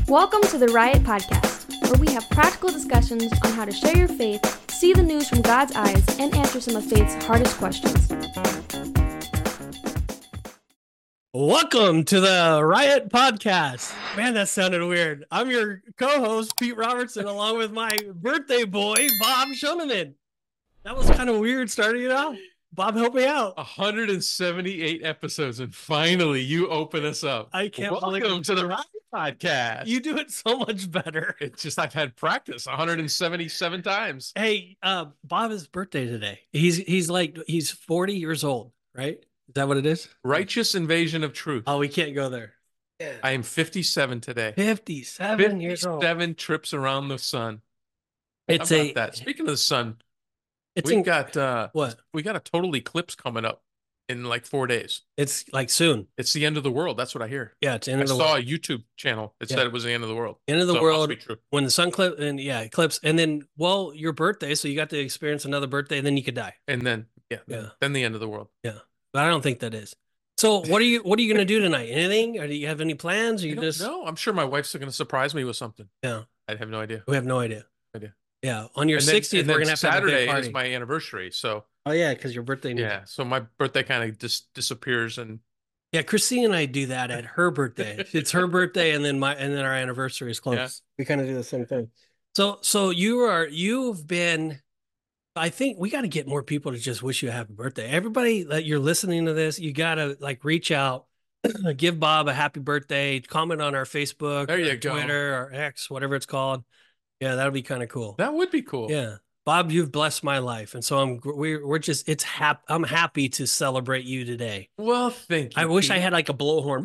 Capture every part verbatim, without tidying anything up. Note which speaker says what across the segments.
Speaker 1: Welcome to the Riot Podcast, where we have practical discussions on how to share your faith, see the news from God's eyes, and answer some of faith's hardest questions.
Speaker 2: Welcome to the Riot Podcast. Man, that sounded weird. I'm your co-host, Pete Robertson, along with my birthday boy, Bob Schoeneman. That was kind of weird starting it out. Bob, help me out.
Speaker 3: one hundred seventy-eight episodes, and finally you open us up.
Speaker 2: I can't
Speaker 3: Welcome
Speaker 2: believe
Speaker 3: to the Riot Podcast.
Speaker 2: You do it so much better.
Speaker 3: It's just I've had practice one hundred seventy-seven times.
Speaker 2: Hey, uh, Bob, his birthday today. He's he's like he's forty years old, right? Is that what it is?
Speaker 3: Righteous invasion of truth.
Speaker 2: Oh, we can't go there.
Speaker 3: I am fifty-seven today.
Speaker 2: fifty-seven years old.
Speaker 3: fifty-seven trips around the sun.
Speaker 2: It's
Speaker 3: How about
Speaker 2: a
Speaker 3: that. Speaking of the sun,
Speaker 2: it's
Speaker 3: we
Speaker 2: in,
Speaker 3: got uh
Speaker 2: what?
Speaker 3: we got a total eclipse coming up in like four days.
Speaker 2: It's like soon.
Speaker 3: It's the end of the world. That's what I hear.
Speaker 2: Yeah, it's the end
Speaker 3: I
Speaker 2: of the
Speaker 3: saw
Speaker 2: world.
Speaker 3: a YouTube channel. It
Speaker 2: Yeah.
Speaker 3: said it was the end of the world.
Speaker 2: End of the
Speaker 3: So it must
Speaker 2: world.
Speaker 3: be true.
Speaker 2: When the sun clip and yeah, eclipse, and then well, your birthday, so you got to experience another birthday, and then you could die.
Speaker 3: And then yeah,
Speaker 2: Yeah.
Speaker 3: then the end of the world.
Speaker 2: But I don't think that is. So what are you what are you gonna do tonight? Anything? Or do you have any plans? Or you
Speaker 3: I don't
Speaker 2: just
Speaker 3: know. I'm sure my wife's going to surprise me with something.
Speaker 2: Yeah.
Speaker 3: I have no idea.
Speaker 2: We have no idea.
Speaker 3: Idea.
Speaker 2: Yeah. On your
Speaker 3: And then-
Speaker 2: sixtieth,
Speaker 3: and
Speaker 2: we're
Speaker 3: then
Speaker 2: gonna have to have a big
Speaker 3: Saturday
Speaker 2: party.
Speaker 3: is my anniversary, so
Speaker 2: Oh yeah, because your birthday.
Speaker 3: yeah. So my birthday kind of just disappears, and
Speaker 2: Yeah, Christine and I do that at her birthday. It's her birthday, and then my and then our anniversary is close.
Speaker 3: Yeah.
Speaker 2: We kind of do the same thing. So so you are you've been. I think we got to get more people to just wish you a happy birthday. Everybody that you're listening to this, you got to like reach out, give Bob a happy birthday, comment on our Facebook,
Speaker 3: There you
Speaker 2: or
Speaker 3: go.
Speaker 2: Twitter, or X, whatever it's called. Yeah, that'll be kind of cool.
Speaker 3: that would be cool.
Speaker 2: Yeah, Bob, you've blessed my life, and so I'm we're we're just it's hap I'm happy to celebrate you today.
Speaker 3: Well, thank you.
Speaker 2: I wish I
Speaker 3: Pete.
Speaker 2: had like a blowhorn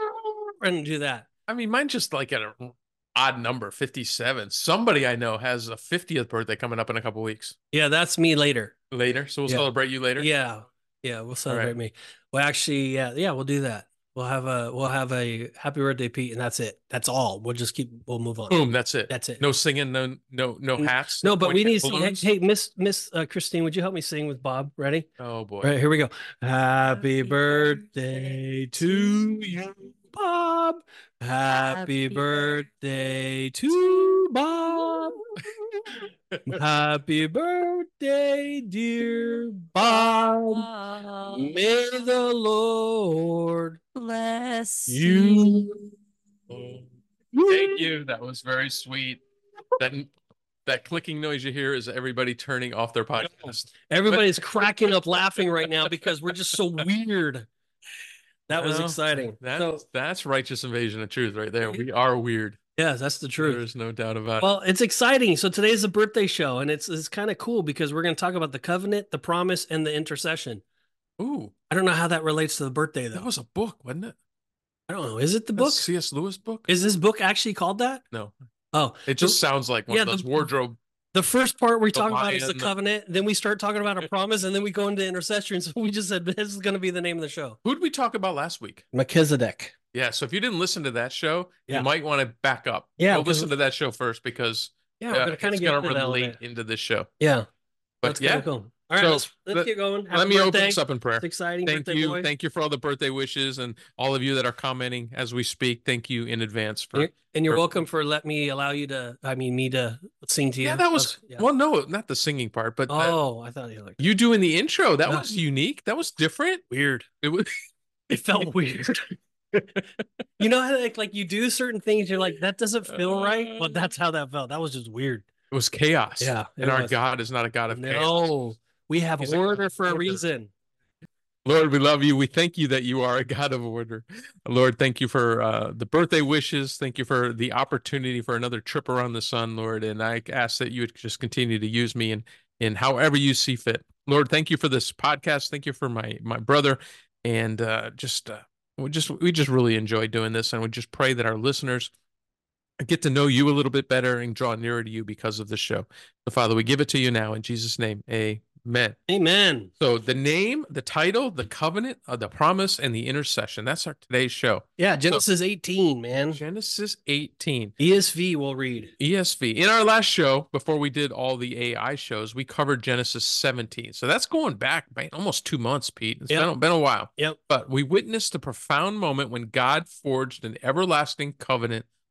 Speaker 2: and do that.
Speaker 3: I mean, mine's just like at an odd number, fifty-seven. Somebody I know has a fiftieth birthday coming up in a couple weeks
Speaker 2: Yeah, that's me later.
Speaker 3: later, so we'll
Speaker 2: Yeah.
Speaker 3: celebrate you later.
Speaker 2: Yeah, yeah, we'll celebrate
Speaker 3: right.
Speaker 2: me. Well, actually, yeah, yeah, we'll do that. We'll have a we'll have a happy birthday, Pete, and that's it. That's all. We'll just keep. We'll move on.
Speaker 3: Boom. That's it.
Speaker 2: That's it.
Speaker 3: No singing. No no no hats.
Speaker 2: No, but we
Speaker 3: pointy
Speaker 2: need to sing. Hey,
Speaker 3: balloons.
Speaker 2: hey, Miss Miss uh, Christine, would you help me sing with Bob? Ready?
Speaker 3: Oh boy.
Speaker 2: All right, here we go. Happy birthday to you, Bob. Happy birthday to Bob. Happy birthday, dear Bob. May the Lord
Speaker 4: Bless
Speaker 2: you.
Speaker 3: Thank you. That was very sweet. That that clicking noise you hear is everybody turning off their podcast.
Speaker 2: Everybody's cracking up laughing right now because we're just so weird. That was
Speaker 3: Well,
Speaker 2: exciting.
Speaker 3: That's
Speaker 2: So,
Speaker 3: that's righteous invasion of truth right there. We are weird.
Speaker 2: yeah, that's the truth.
Speaker 3: There's no doubt about it.
Speaker 2: Well, it's exciting. So today's a birthday show, and it's it's kind of cool because we're going to talk about the covenant, the promise, and the intercession.
Speaker 3: Ooh,
Speaker 2: I don't know how that relates to the birthday, though.
Speaker 3: that was a book, wasn't it?
Speaker 2: I don't know. Is it the
Speaker 3: That's
Speaker 2: book?
Speaker 3: C S Lewis book?
Speaker 2: Is this book actually called that?
Speaker 3: No,
Speaker 2: Oh,
Speaker 3: it just sounds like one
Speaker 2: yeah,
Speaker 3: of those
Speaker 2: the-
Speaker 3: wardrobe.
Speaker 2: the first part we
Speaker 3: The
Speaker 2: talk about is the
Speaker 3: lion.
Speaker 2: covenant. Then we start talking about a promise, and then we go into intercession. So we just said this is going to be the name of the show.
Speaker 3: Who'd we talk about last week?
Speaker 2: Melchizedek.
Speaker 3: Yeah, so if you didn't listen to that show,
Speaker 2: Yeah.
Speaker 3: you might want to back up.
Speaker 2: Yeah,
Speaker 3: Go
Speaker 2: because-
Speaker 3: listen to that show first because
Speaker 2: Yeah,
Speaker 3: uh,
Speaker 2: we're going to kind of
Speaker 3: it's
Speaker 2: get
Speaker 3: gonna
Speaker 2: into that a little
Speaker 3: relate
Speaker 2: bit.
Speaker 3: into this show.
Speaker 2: Yeah,
Speaker 3: But
Speaker 2: that's
Speaker 3: yeah,
Speaker 2: kind of cool. All right,
Speaker 3: So,
Speaker 2: let's, let's
Speaker 3: let-
Speaker 2: get going.
Speaker 3: let
Speaker 2: Happy
Speaker 3: me open
Speaker 2: birthday.
Speaker 3: this up in prayer.
Speaker 2: It's exciting.
Speaker 3: Thank
Speaker 2: birthday
Speaker 3: you.
Speaker 2: boy.
Speaker 3: Thank you for all the birthday wishes and all of you that are commenting as we speak. Thank you in advance for.
Speaker 2: You're- and you're
Speaker 3: for-
Speaker 2: welcome for letting me allow you to, I mean, me to sing to you.
Speaker 3: Yeah, that was
Speaker 2: yeah.
Speaker 3: well, no, not the singing part, but uh,
Speaker 2: Oh, I thought you like
Speaker 3: you doing the intro. That
Speaker 2: Yeah.
Speaker 3: was unique. That was different.
Speaker 2: weird.
Speaker 3: It was.
Speaker 2: It felt weird. You know how like, like you do certain things, you're like, that doesn't feel right. But that's how that felt. That was just weird.
Speaker 3: It was chaos.
Speaker 2: Yeah, it
Speaker 3: and our
Speaker 2: was.
Speaker 3: God is not a God of chaos.
Speaker 2: No, we have
Speaker 3: He's a God
Speaker 2: order
Speaker 3: of
Speaker 2: for a
Speaker 3: order.
Speaker 2: reason.
Speaker 3: Lord, we love you. We thank you that you are a God of order. Lord, thank you for uh, the birthday wishes. Thank you for the opportunity for another trip around the sun, Lord. And I ask that you would just continue to use me in, in however you see fit. Lord, thank you for this podcast. Thank you for my my brother. And uh, just uh, we just we just really enjoy doing this. And we just pray that our listeners get to know you a little bit better and draw nearer to you because of the show. So, Father, we give it to you now in Jesus' name. Amen.
Speaker 2: Amen.
Speaker 3: So the name, the title, the covenant, uh, the promise, and the intercession. That's our today's show.
Speaker 2: Yeah, Genesis eighteen, man.
Speaker 3: Genesis eighteen.
Speaker 2: E S V will read.
Speaker 3: E S V. In our last show, before we did all the A I shows, we covered Genesis seventeen. So that's going back man, almost two months, Pete. It's
Speaker 2: Yep.
Speaker 3: been, been a while.
Speaker 2: Yep.
Speaker 3: But we witnessed a profound moment when God forged an everlasting covenant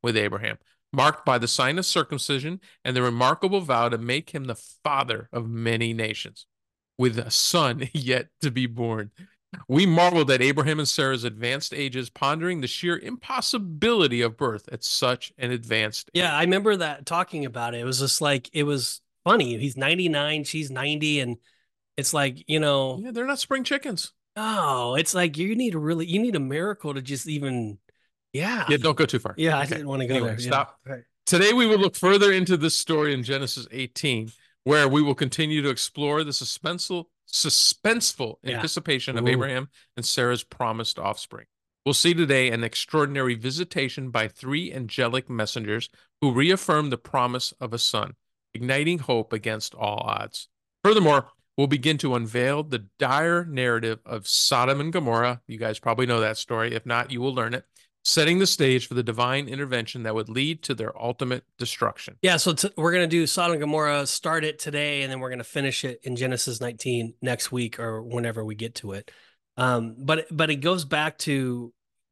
Speaker 3: with Abraham, marked by the sign of circumcision and the remarkable vow to make him the father of many nations, with a son yet to be born. We marveled at Abraham and Sarah's advanced ages, pondering the sheer impossibility of birth at such an advanced age.
Speaker 2: Yeah, I remember that talking about it. It was just like, it was funny. He's ninety-nine, she's ninety, and it's like, you know,
Speaker 3: Yeah, they're not spring chickens.
Speaker 2: oh, it's like you need a really, you need a miracle to just even, yeah.
Speaker 3: Yeah, don't go too far.
Speaker 2: Yeah, I
Speaker 3: Okay.
Speaker 2: didn't want to go
Speaker 3: Anyway,
Speaker 2: there.
Speaker 3: stop.
Speaker 2: Yeah. Right.
Speaker 3: Today we will look further into this story in Genesis eighteen, where we will continue to explore the suspenseful, suspenseful
Speaker 2: Yeah.
Speaker 3: anticipation of
Speaker 2: Ooh.
Speaker 3: Abraham and Sarah's promised offspring. We'll see today an extraordinary visitation by three angelic messengers who reaffirm the promise of a son, igniting hope against all odds. Furthermore, we'll begin to unveil the dire narrative of Sodom and Gomorrah. You guys probably know that story. If not, you will learn it, setting the stage for the divine intervention that would lead to their ultimate destruction.
Speaker 2: Yeah, so t- we're going to do Sodom and Gomorrah, start it today, and then we're going to finish it in Genesis nineteen next week or whenever we get to it. Um, but but it goes back to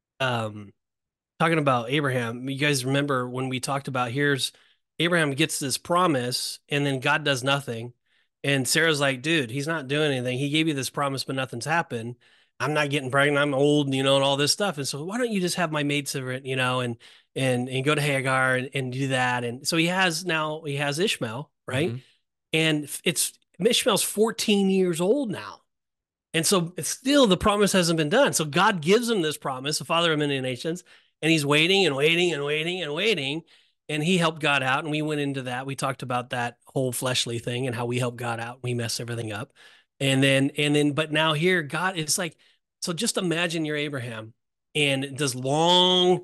Speaker 2: um, talking about Abraham. You guys remember when we talked about here's Abraham gets this promise, and then God does nothing. And Sarah's like, dude, he's not doing anything. He gave you this promise, but nothing's happened. I'm not getting pregnant. I'm old, you know, and all this stuff. And so why don't you just have my maidservant, you know, and and and go to Hagar and, and do that. And so he has now he has Ishmael, right?
Speaker 3: Mm-hmm.
Speaker 2: And it's Ishmael's fourteen years old now. And so it's still the promise hasn't been done. So God gives him this promise, the father of many nations, and he's waiting and waiting and waiting and waiting. And he helped God out. And we went into that. We talked about that whole fleshly thing and how we help God out. We mess everything up. And then, and then, but now here, God is like, so just imagine you're Abraham and this long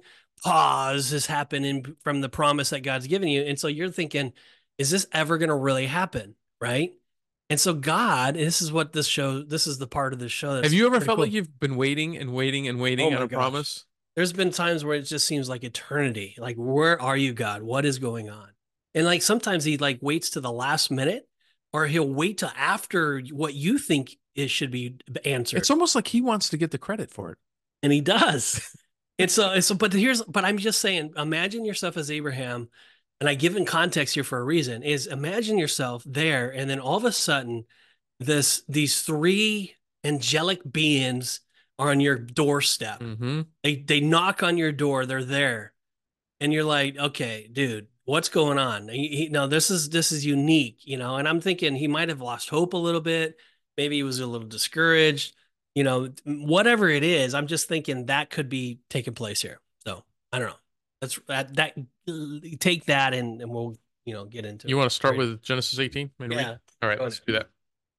Speaker 2: pause has happened in, from the promise that God's given you. And so you're thinking, is this ever going to really happen? Right. And so God, and this is what this show, this is the part of this show. That's
Speaker 3: Have you ever
Speaker 2: pretty
Speaker 3: felt
Speaker 2: cool.
Speaker 3: like you've been waiting and waiting and waiting
Speaker 2: Oh
Speaker 3: on
Speaker 2: my
Speaker 3: a
Speaker 2: gosh.
Speaker 3: promise?
Speaker 2: There's been times where it just seems like eternity. Like, where are you, God? What is going on? And like sometimes he like waits to the last minute, or he'll wait till after what you think it should be answered.
Speaker 3: It's almost like he wants to get the credit for it.
Speaker 2: And he does. And so, so, but here's, but I'm just saying, imagine yourself as Abraham, and I give in context here for a reason, is imagine yourself there, and then all of a sudden, this these three angelic beings are on your doorstep.
Speaker 3: Mm-hmm.
Speaker 2: They they knock on your door, they're there, and you're like, okay, dude, what's going on? He, he, no, this is this is unique, you know. And I'm thinking he might have lost hope a little bit. Maybe he was a little discouraged. You know, whatever it is, I'm just thinking that could be taking place here. So I don't know. That's that that take that and, and we'll you know get into
Speaker 3: You
Speaker 2: it.
Speaker 3: want to start
Speaker 2: Right.
Speaker 3: with Genesis eighteen? Maybe?
Speaker 2: Yeah.
Speaker 3: All right,
Speaker 2: Go
Speaker 3: let's
Speaker 2: ahead.
Speaker 3: do that.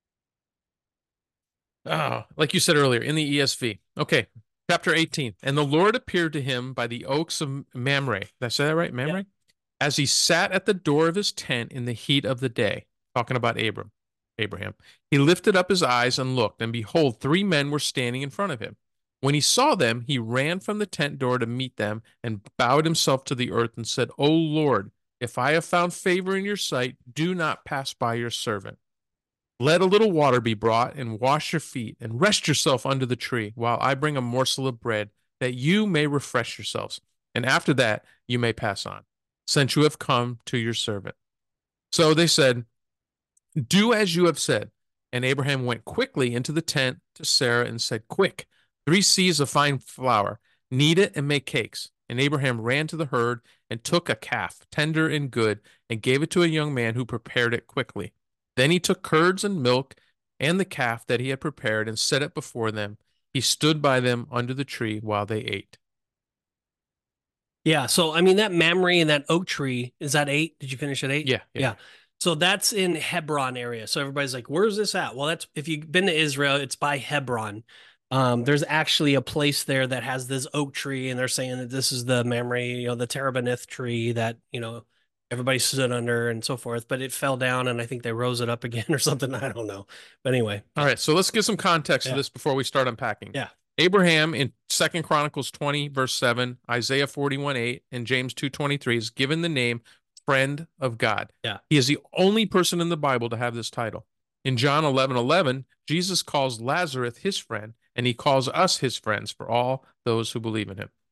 Speaker 3: Oh, like you said earlier in the E S V. Okay, chapter eighteen. And the Lord appeared to him by the oaks of Mamre. Did I say that right? Mamre?
Speaker 2: Yeah.
Speaker 3: As he sat at the door of his tent in the heat of the day, talking about Abram, Abraham. He lifted up his eyes and looked, and behold, three men were standing in front of him. When he saw them, he ran from the tent door to meet them and bowed himself to the earth and said, O Lord, if I have found favor in your sight, do not pass by your servant. Let a little water be brought, and wash your feet, and rest yourself under the tree, while I bring a morsel of bread, that you may refresh yourselves. And after that, you may pass on, since you have come to your servant. So they said, do as you have said. And Abraham went quickly into the tent to Sarah and said, quick, three seahs of fine flour, knead it and make cakes. And Abraham ran to the herd and took a calf, tender and good, and gave it to a young man who prepared it quickly. Then he took curds and milk and the calf that he had prepared and set it before them. He stood by them under the tree while they ate.
Speaker 2: Yeah. So, I mean, that Mamre and that oak tree, is that eight? Did you finish at eight?
Speaker 3: Yeah, yeah.
Speaker 2: Yeah. So that's in Hebron area. So everybody's like, where's this at? Well, that's, if you've been to Israel, it's by Hebron. Um, there's actually a place there that has this oak tree, and they're saying that this is the Mamre, you know, the Terebinth tree that, you know, everybody stood under and so forth, but it fell down and I think they rose it up again or something. I don't know. But anyway.
Speaker 3: All right. So let's get some context
Speaker 2: Yeah.
Speaker 3: to this before we start unpacking.
Speaker 2: Yeah.
Speaker 3: Abraham in Second Chronicles twenty, verse seven, Isaiah forty-one, eight, and James two twenty-three is given the name friend of God.
Speaker 2: Yeah.
Speaker 3: He is the only person in the Bible to have this title. In John eleven eleven, Jesus calls Lazarus his friend, and he calls us his friends for all those who believe in him.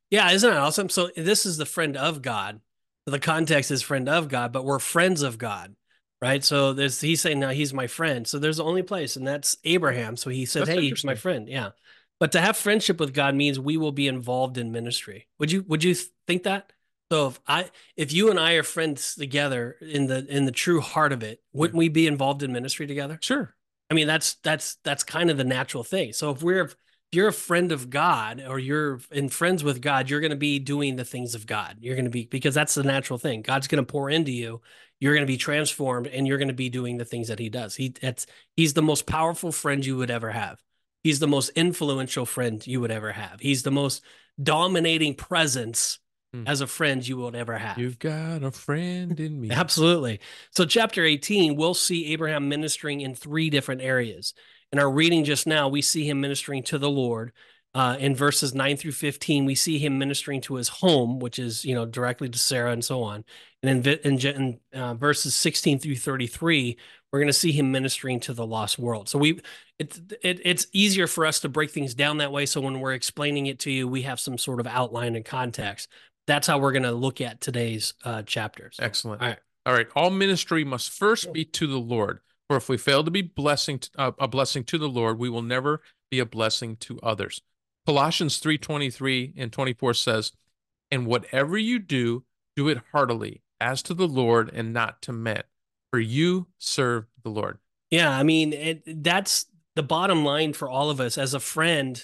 Speaker 2: Yeah, isn't that awesome? So this is the friend of God. The context is friend of God, but we're friends of God, right? So there's he's saying now he's my friend. So there's the only place, and that's Abraham. So he said,
Speaker 3: That's
Speaker 2: "Hey, he's my
Speaker 3: interesting.
Speaker 2: friend." Yeah, but to have friendship with God means we will be involved in ministry. Would you would you think that? So if I if you and I are friends together in the in the true heart of it,
Speaker 3: Yeah.
Speaker 2: wouldn't we be involved in ministry together?
Speaker 3: Sure.
Speaker 2: I mean, that's that's that's kind of the natural thing. So if we're if you're a friend of God or you're in friends with God, you're going to be doing the things of God. You're going to be because that's the natural thing. God's going to pour into you. You're going to be transformed, and you're going to be doing the things that He does. He that's He's the most powerful friend you would ever have. He's the most influential friend you would ever have. He's the most dominating presence
Speaker 3: Hmm.
Speaker 2: as a friend you would ever have.
Speaker 3: You've got a friend in me.
Speaker 2: Absolutely. So chapter eighteen, we'll see Abraham ministering in three different areas. In our reading just now, we see him ministering to the Lord. Uh, in verses nine through fifteen, we see him ministering to his home, which is, you know, directly to Sarah and so on. And in, in, in uh, verses sixteen through thirty-three, we're going to see him ministering to the lost world. So we, it, it, it's easier for us to break things down that way. So when we're explaining it to you, we have some sort of outline and context. That's how we're going to look at today's uh, chapter. So,
Speaker 3: Excellent.
Speaker 2: all right.
Speaker 3: All right. All ministry must first be to the Lord. For if we fail to be blessing to, uh, a blessing to the Lord, we will never be a blessing to others. Colossians three twenty-three and twenty-four says, "And whatever you do, do it heartily, as to the Lord and not to men, for you serve the Lord."
Speaker 2: Yeah, I mean, it, that's the bottom line for all of us as a friend.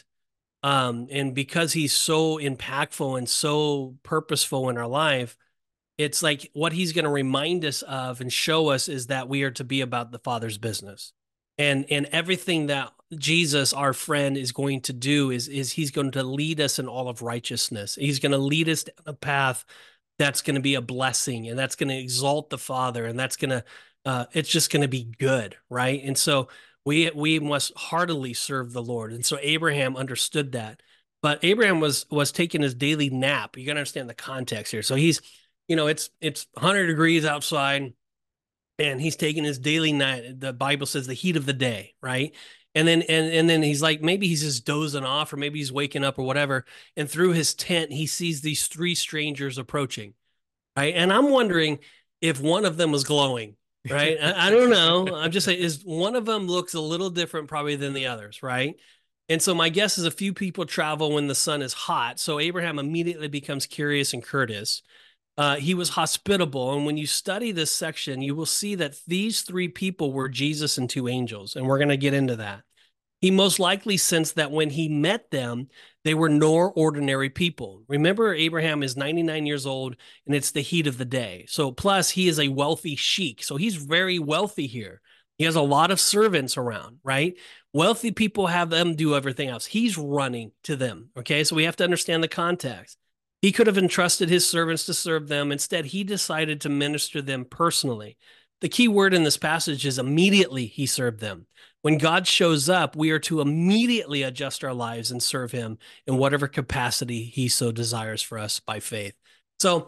Speaker 2: Um, and because he's so impactful and so purposeful in our life, it's like what he's going to remind us of and show us is that we are to be about the Father's business. And and everything that Jesus, our friend, is going to do is, is he's going to lead us in all of righteousness. He's going to lead us down a path that's going to be a blessing, and that's going to exalt the Father, and that's going to, uh, it's just going to be good, right? And so we we must heartily serve the Lord. And so Abraham understood that. But Abraham was was taking his daily nap. You got to understand the context here. So he's, you know, it's it's one hundred degrees outside, and he's taking his daily night. The Bible says the heat of the day, right? And then and and then he's like, maybe he's just dozing off, or maybe he's waking up or whatever. And through his tent, he sees these three strangers approaching, right? And I'm wondering if one of them was glowing, right? I, I don't know. I'm just saying, is one of them looks a little different probably than the others, right? And so my guess is a few people travel when the sun is hot. So Abraham immediately becomes curious and courteous. Uh, he was hospitable. And when you study this section, you will see that these three people were Jesus and two angels. And we're going to get into that. He most likely sensed that when he met them, they were no ordinary people. Remember, Abraham is ninety-nine years old, and it's the heat of the day. So plus, he is a wealthy sheik. So he's very wealthy here. He has a lot of servants around, right? Wealthy people have them do everything else. He's running to them, okay? So we have to understand the context. He could have entrusted his servants to serve them. Instead, he decided to minister them personally. The key word in this passage is immediately he served them. When God shows up, we are to immediately adjust our lives and serve him in whatever capacity he so desires for us by faith. So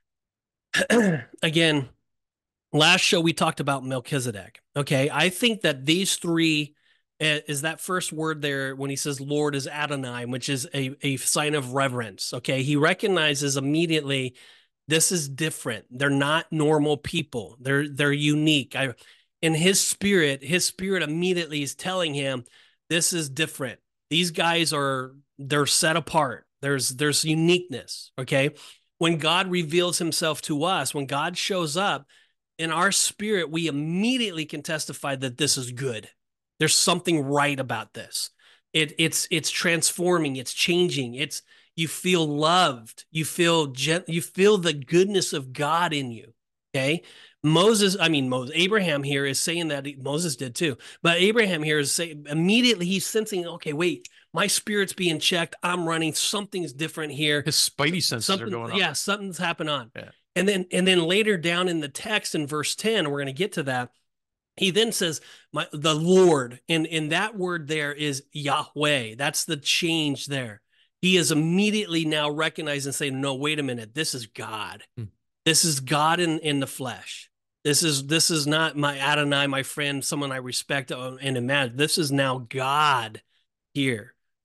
Speaker 2: again, last show we talked about Melchizedek. Okay, I think that these three is that first word there when he says Lord is Adonai, which is a, a sign of reverence. Okay, he recognizes immediately this is different. They're not normal people. They're they're unique. I, in his spirit, his spirit immediately is telling him this is different. These guys are they're set apart. There's there's uniqueness. Okay, when God reveals himself to us, when God shows up in our spirit, we immediately can testify that this is good. There's something right about this. It, it's it's transforming. It's changing. It's you feel loved. You feel gen- you feel the goodness of God in you. Okay, Moses. I mean, Moses. Abraham here is saying that he, Moses did too. But Abraham here is saying immediately he's sensing. Okay, wait. My spirit's being checked. I'm running. Something's different here.
Speaker 3: His spidey senses
Speaker 2: something,
Speaker 3: are going on.
Speaker 2: Yeah, something's happened on.
Speaker 3: Yeah.
Speaker 2: And then and then later down in the text in verse ten, we're going to get to that. He then says, "My the Lord," and, and that word there is Yahweh. That's the change there. He is immediately now recognized and saying, no, wait a minute. This is God. Hmm. This is God in, in the flesh. This is this is not my Adonai, my friend, someone I respect and imagine. This is now God here.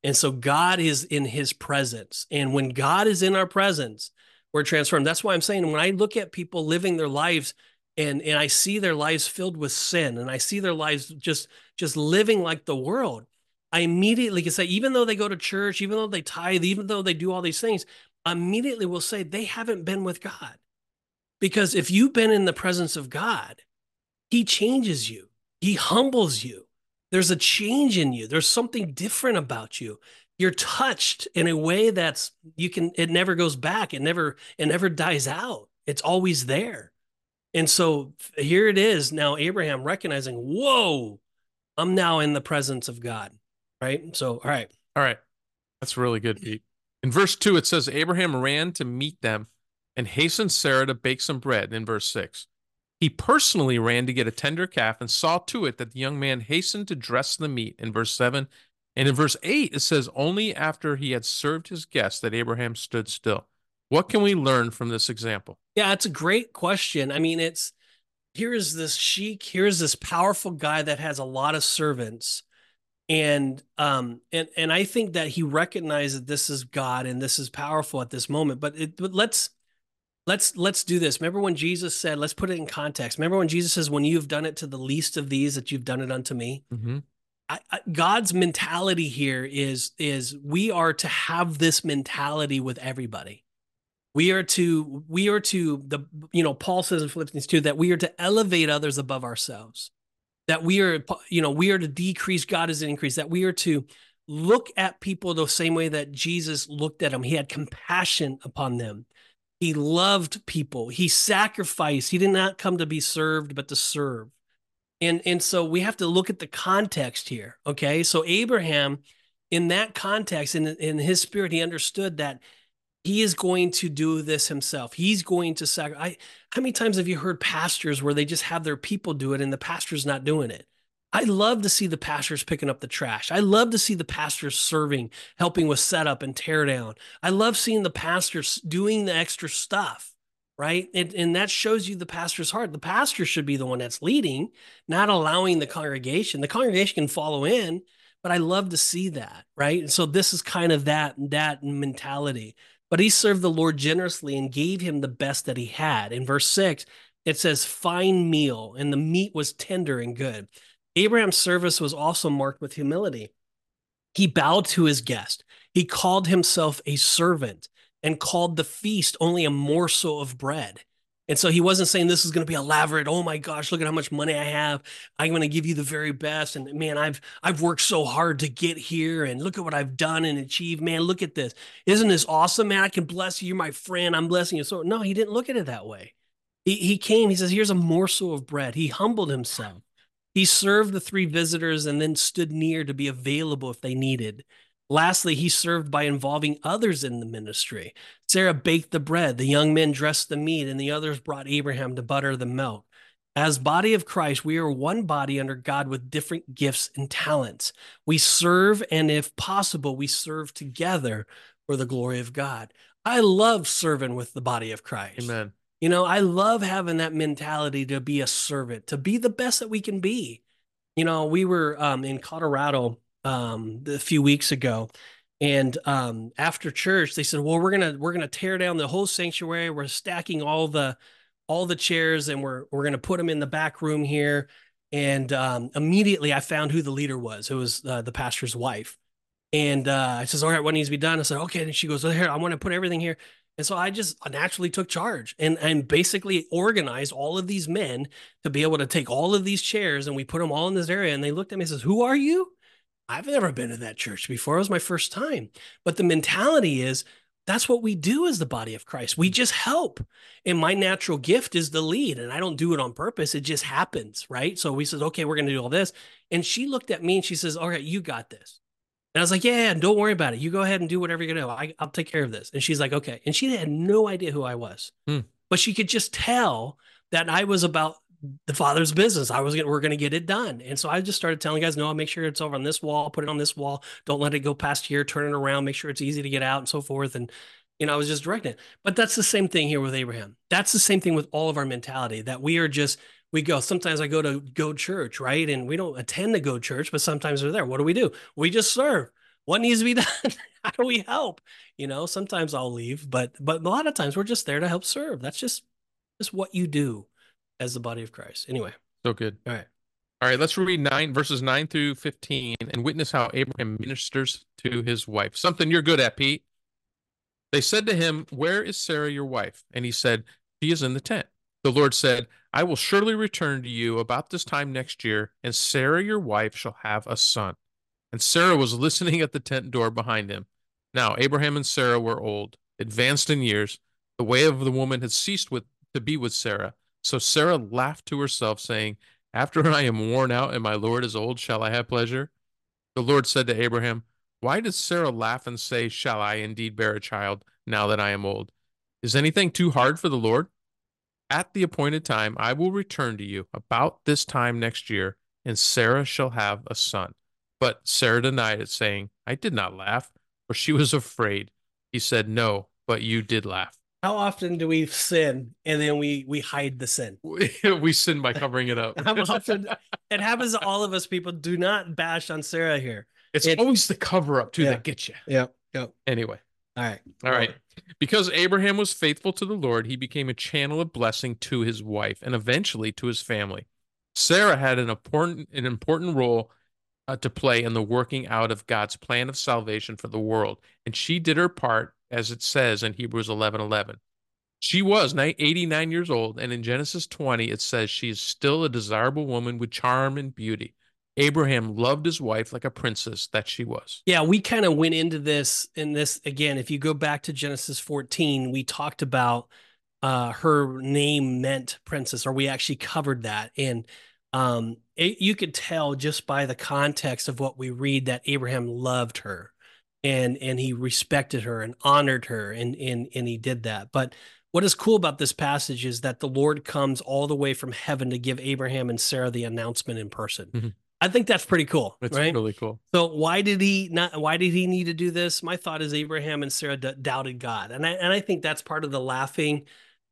Speaker 2: And so God is in his presence. And when God is in our presence, we're transformed. That's why I'm saying when I look at people living their lives and, and I see their lives filled with sin and I see their lives just, just living like the world, I immediately can say, even though they go to church, even though they tithe, even though they do all these things, I immediately will say they haven't been with God. Because if you've been in the presence of God, he changes you. He humbles you. There's a change in you. There's something different about you. You're touched in a way that's you can, it never goes back. It never, it never dies out. It's always there. And so here it is now, Abraham recognizing, whoa, I'm now in the presence of God. Right. So, all right.
Speaker 3: All right. That's really good, Pete. In verse two, it says, Abraham ran to meet them and hastened Sarah to bake some bread. In verse six, he personally ran to get a tender calf and saw to it that the young man hastened to dress the meat. In verse seven, and in verse eight, it says, only after he had served his guests that Abraham stood still. What can we learn from this example?
Speaker 2: Yeah, it's a great question. I mean, it's, here is this sheik, here's this powerful guy that has a lot of servants. And um and and I think that he recognized that this is God and this is powerful at this moment. But it but let's let's let's do this. Remember when Jesus said, let's put it in context. Remember when Jesus says, when you've done it to the least of these, that you've done it unto me.
Speaker 3: Mm-hmm.
Speaker 2: I, I, God's mentality here is is we are to have this mentality with everybody. We are to we are to the you know Paul says in Philippians two that we are to elevate others above ourselves. That we are, you know, we are to decrease, God is to increase, that we are to look at people the same way that Jesus looked at them. He had compassion upon them. He loved people. He sacrificed. He did not come to be served, but to serve. And, and so we have to look at the context here, okay? So Abraham, in that context, in, in his spirit, he understood that he is going to do this himself. He's going to sacrifice. How many times have you heard pastors where they just have their people do it and the pastor's not doing it? I love to see the pastors picking up the trash. I love to see the pastors serving, helping with setup and tear down. I love seeing the pastors doing the extra stuff, right? And, and that shows you the pastor's heart. The pastor should be the one that's leading, not allowing the congregation. The congregation can follow in, but I love to see that, right? And so this is kind of that, that mentality. But he served the Lord generously and gave him the best that he had. In verse six, it says, fine meal, and the meat was tender and good. Abraham's service was also marked with humility. He bowed to his guest. He called himself a servant and called the feast only a morsel of bread. And so he wasn't saying this is going to be elaborate. Oh my gosh, look at how much money I have. I'm going to give you the very best. And man, I've I've worked so hard to get here. And look at what I've done and achieved. Man, look at this. Isn't this awesome? Man, I can bless you. You're my friend. I'm blessing you. So no, he didn't look at it that way. He, he came, he says, here's a morsel of bread. He humbled himself. He served the three visitors and then stood near to be available if they needed. Lastly, he served by involving others in the ministry. Sarah baked the bread, the young men dressed the meat, and the others brought Abraham to butter the milk. As body of Christ, we are one body under God with different gifts and talents. We serve, and if possible, we serve together for the glory of God. I love serving with the body of Christ.
Speaker 3: Amen.
Speaker 2: You know, I love having that mentality to be a servant, to be the best that we can be. You know, we were um, in Colorado um, a few weeks ago, and um, after church, they said, well, we're going to, we're going to tear down the whole sanctuary. We're stacking all the, all the chairs, and we're, we're going to put them in the back room here. And um, immediately I found who the leader was. It was uh, the pastor's wife. And uh, I says, all right, what needs to be done? I said, okay. And she goes, oh, here, I want to put everything here. And so I just naturally took charge and, and basically organized all of these men to be able to take all of these chairs, and we put them all in this area. And they looked at me and says, who are you? I've never been to that church before. It was my first time. But the mentality is that's what we do as the body of Christ. We just help. And my natural gift is the lead, and I don't do it on purpose. It just happens, right? So we said, okay, we're going to do all this. And she looked at me and she says, all right, you got this. And I was like, yeah, yeah, don't worry about it. You go ahead and do whatever you're going to do. I, I'll take care of this. And she's like, okay. And she had no idea who I was,
Speaker 3: Hmm.
Speaker 2: but she could just tell that I was about the Father's business. I was gonna, we're going to get it done. And so I just started telling guys, no, I'll make sure it's over on this wall, put it on this wall. Don't let it go past here, turn it around, make sure it's easy to get out and so forth. And, you know, I was just directing it. But that's the same thing here with Abraham. That's the same thing with all of our mentality, that we are just, we go, sometimes I go to go church, right? And we don't attend to go church, but sometimes we're there. What do we do? We just serve. what needs to be done? How do we help? You know, sometimes I'll leave, but but a lot of times we're just there to help serve. That's just just what you do as the body of Christ. Anyway,
Speaker 3: So good.
Speaker 2: all right.
Speaker 3: All right, let's read nine verses nine through fifteen and witness how Abraham ministers to his wife. Something you're good at, Pete. They said to him, "Where is Sarah, your wife?" And he said, "She is in the tent." The Lord said, "I will surely return to you about this time next year, and Sarah, your wife, shall have a son." And Sarah was listening at the tent door behind him. Now Abraham and Sarah were old, advanced in years. The way of the woman had ceased with to be with Sarah. So Sarah laughed to herself, saying, "After I am worn out and my Lord is old, shall I have pleasure?" The Lord said to Abraham, "Why does Sarah laugh and say, 'Shall I indeed bear a child, now that I am old?' Is anything too hard for the Lord? At the appointed time, I will return to you about this time next year, and Sarah shall have a son." But Sarah denied it, saying, "I did not laugh," for she was afraid. He said, "No, but you did laugh."
Speaker 2: How often do we sin and then we we hide the sin?
Speaker 3: We sin by covering it up.
Speaker 2: How often it happens to all of us people. Do not bash on Sarah here.
Speaker 3: It's
Speaker 2: It-
Speaker 3: always the cover up too
Speaker 2: Yeah.
Speaker 3: that gets you.
Speaker 2: Yeah. Yeah.
Speaker 3: Anyway,
Speaker 2: All right.
Speaker 3: all right. Because Abraham was faithful to the Lord, he became a channel of blessing to his wife and eventually to his family. Sarah had an important an important role uh, to play in the working out of God's plan of salvation for the world, and she did her part, as it says in Hebrews eleven eleven. She was eighty-nine years old, and in Genesis twenty, it says she is still a desirable woman with charm and beauty. Abraham loved his wife like a princess that she was.
Speaker 2: Yeah, we kind of went into this in this again. If you go back to Genesis fourteen, we talked about uh, her name meant princess, or we actually covered that. And um, it, you could tell just by the context of what we read that Abraham loved her, and and he respected her and honored her, and and and he did that. But what is cool about this passage is that the Lord comes all the way from heaven to give Abraham and Sarah the announcement in person.
Speaker 3: Mm-hmm.
Speaker 2: I think that's pretty cool.
Speaker 3: That's
Speaker 2: right?
Speaker 3: really cool.
Speaker 2: So why did he not? Why did he need to do this? My thought is Abraham and Sarah d- doubted God, and I and I think that's part of the laughing.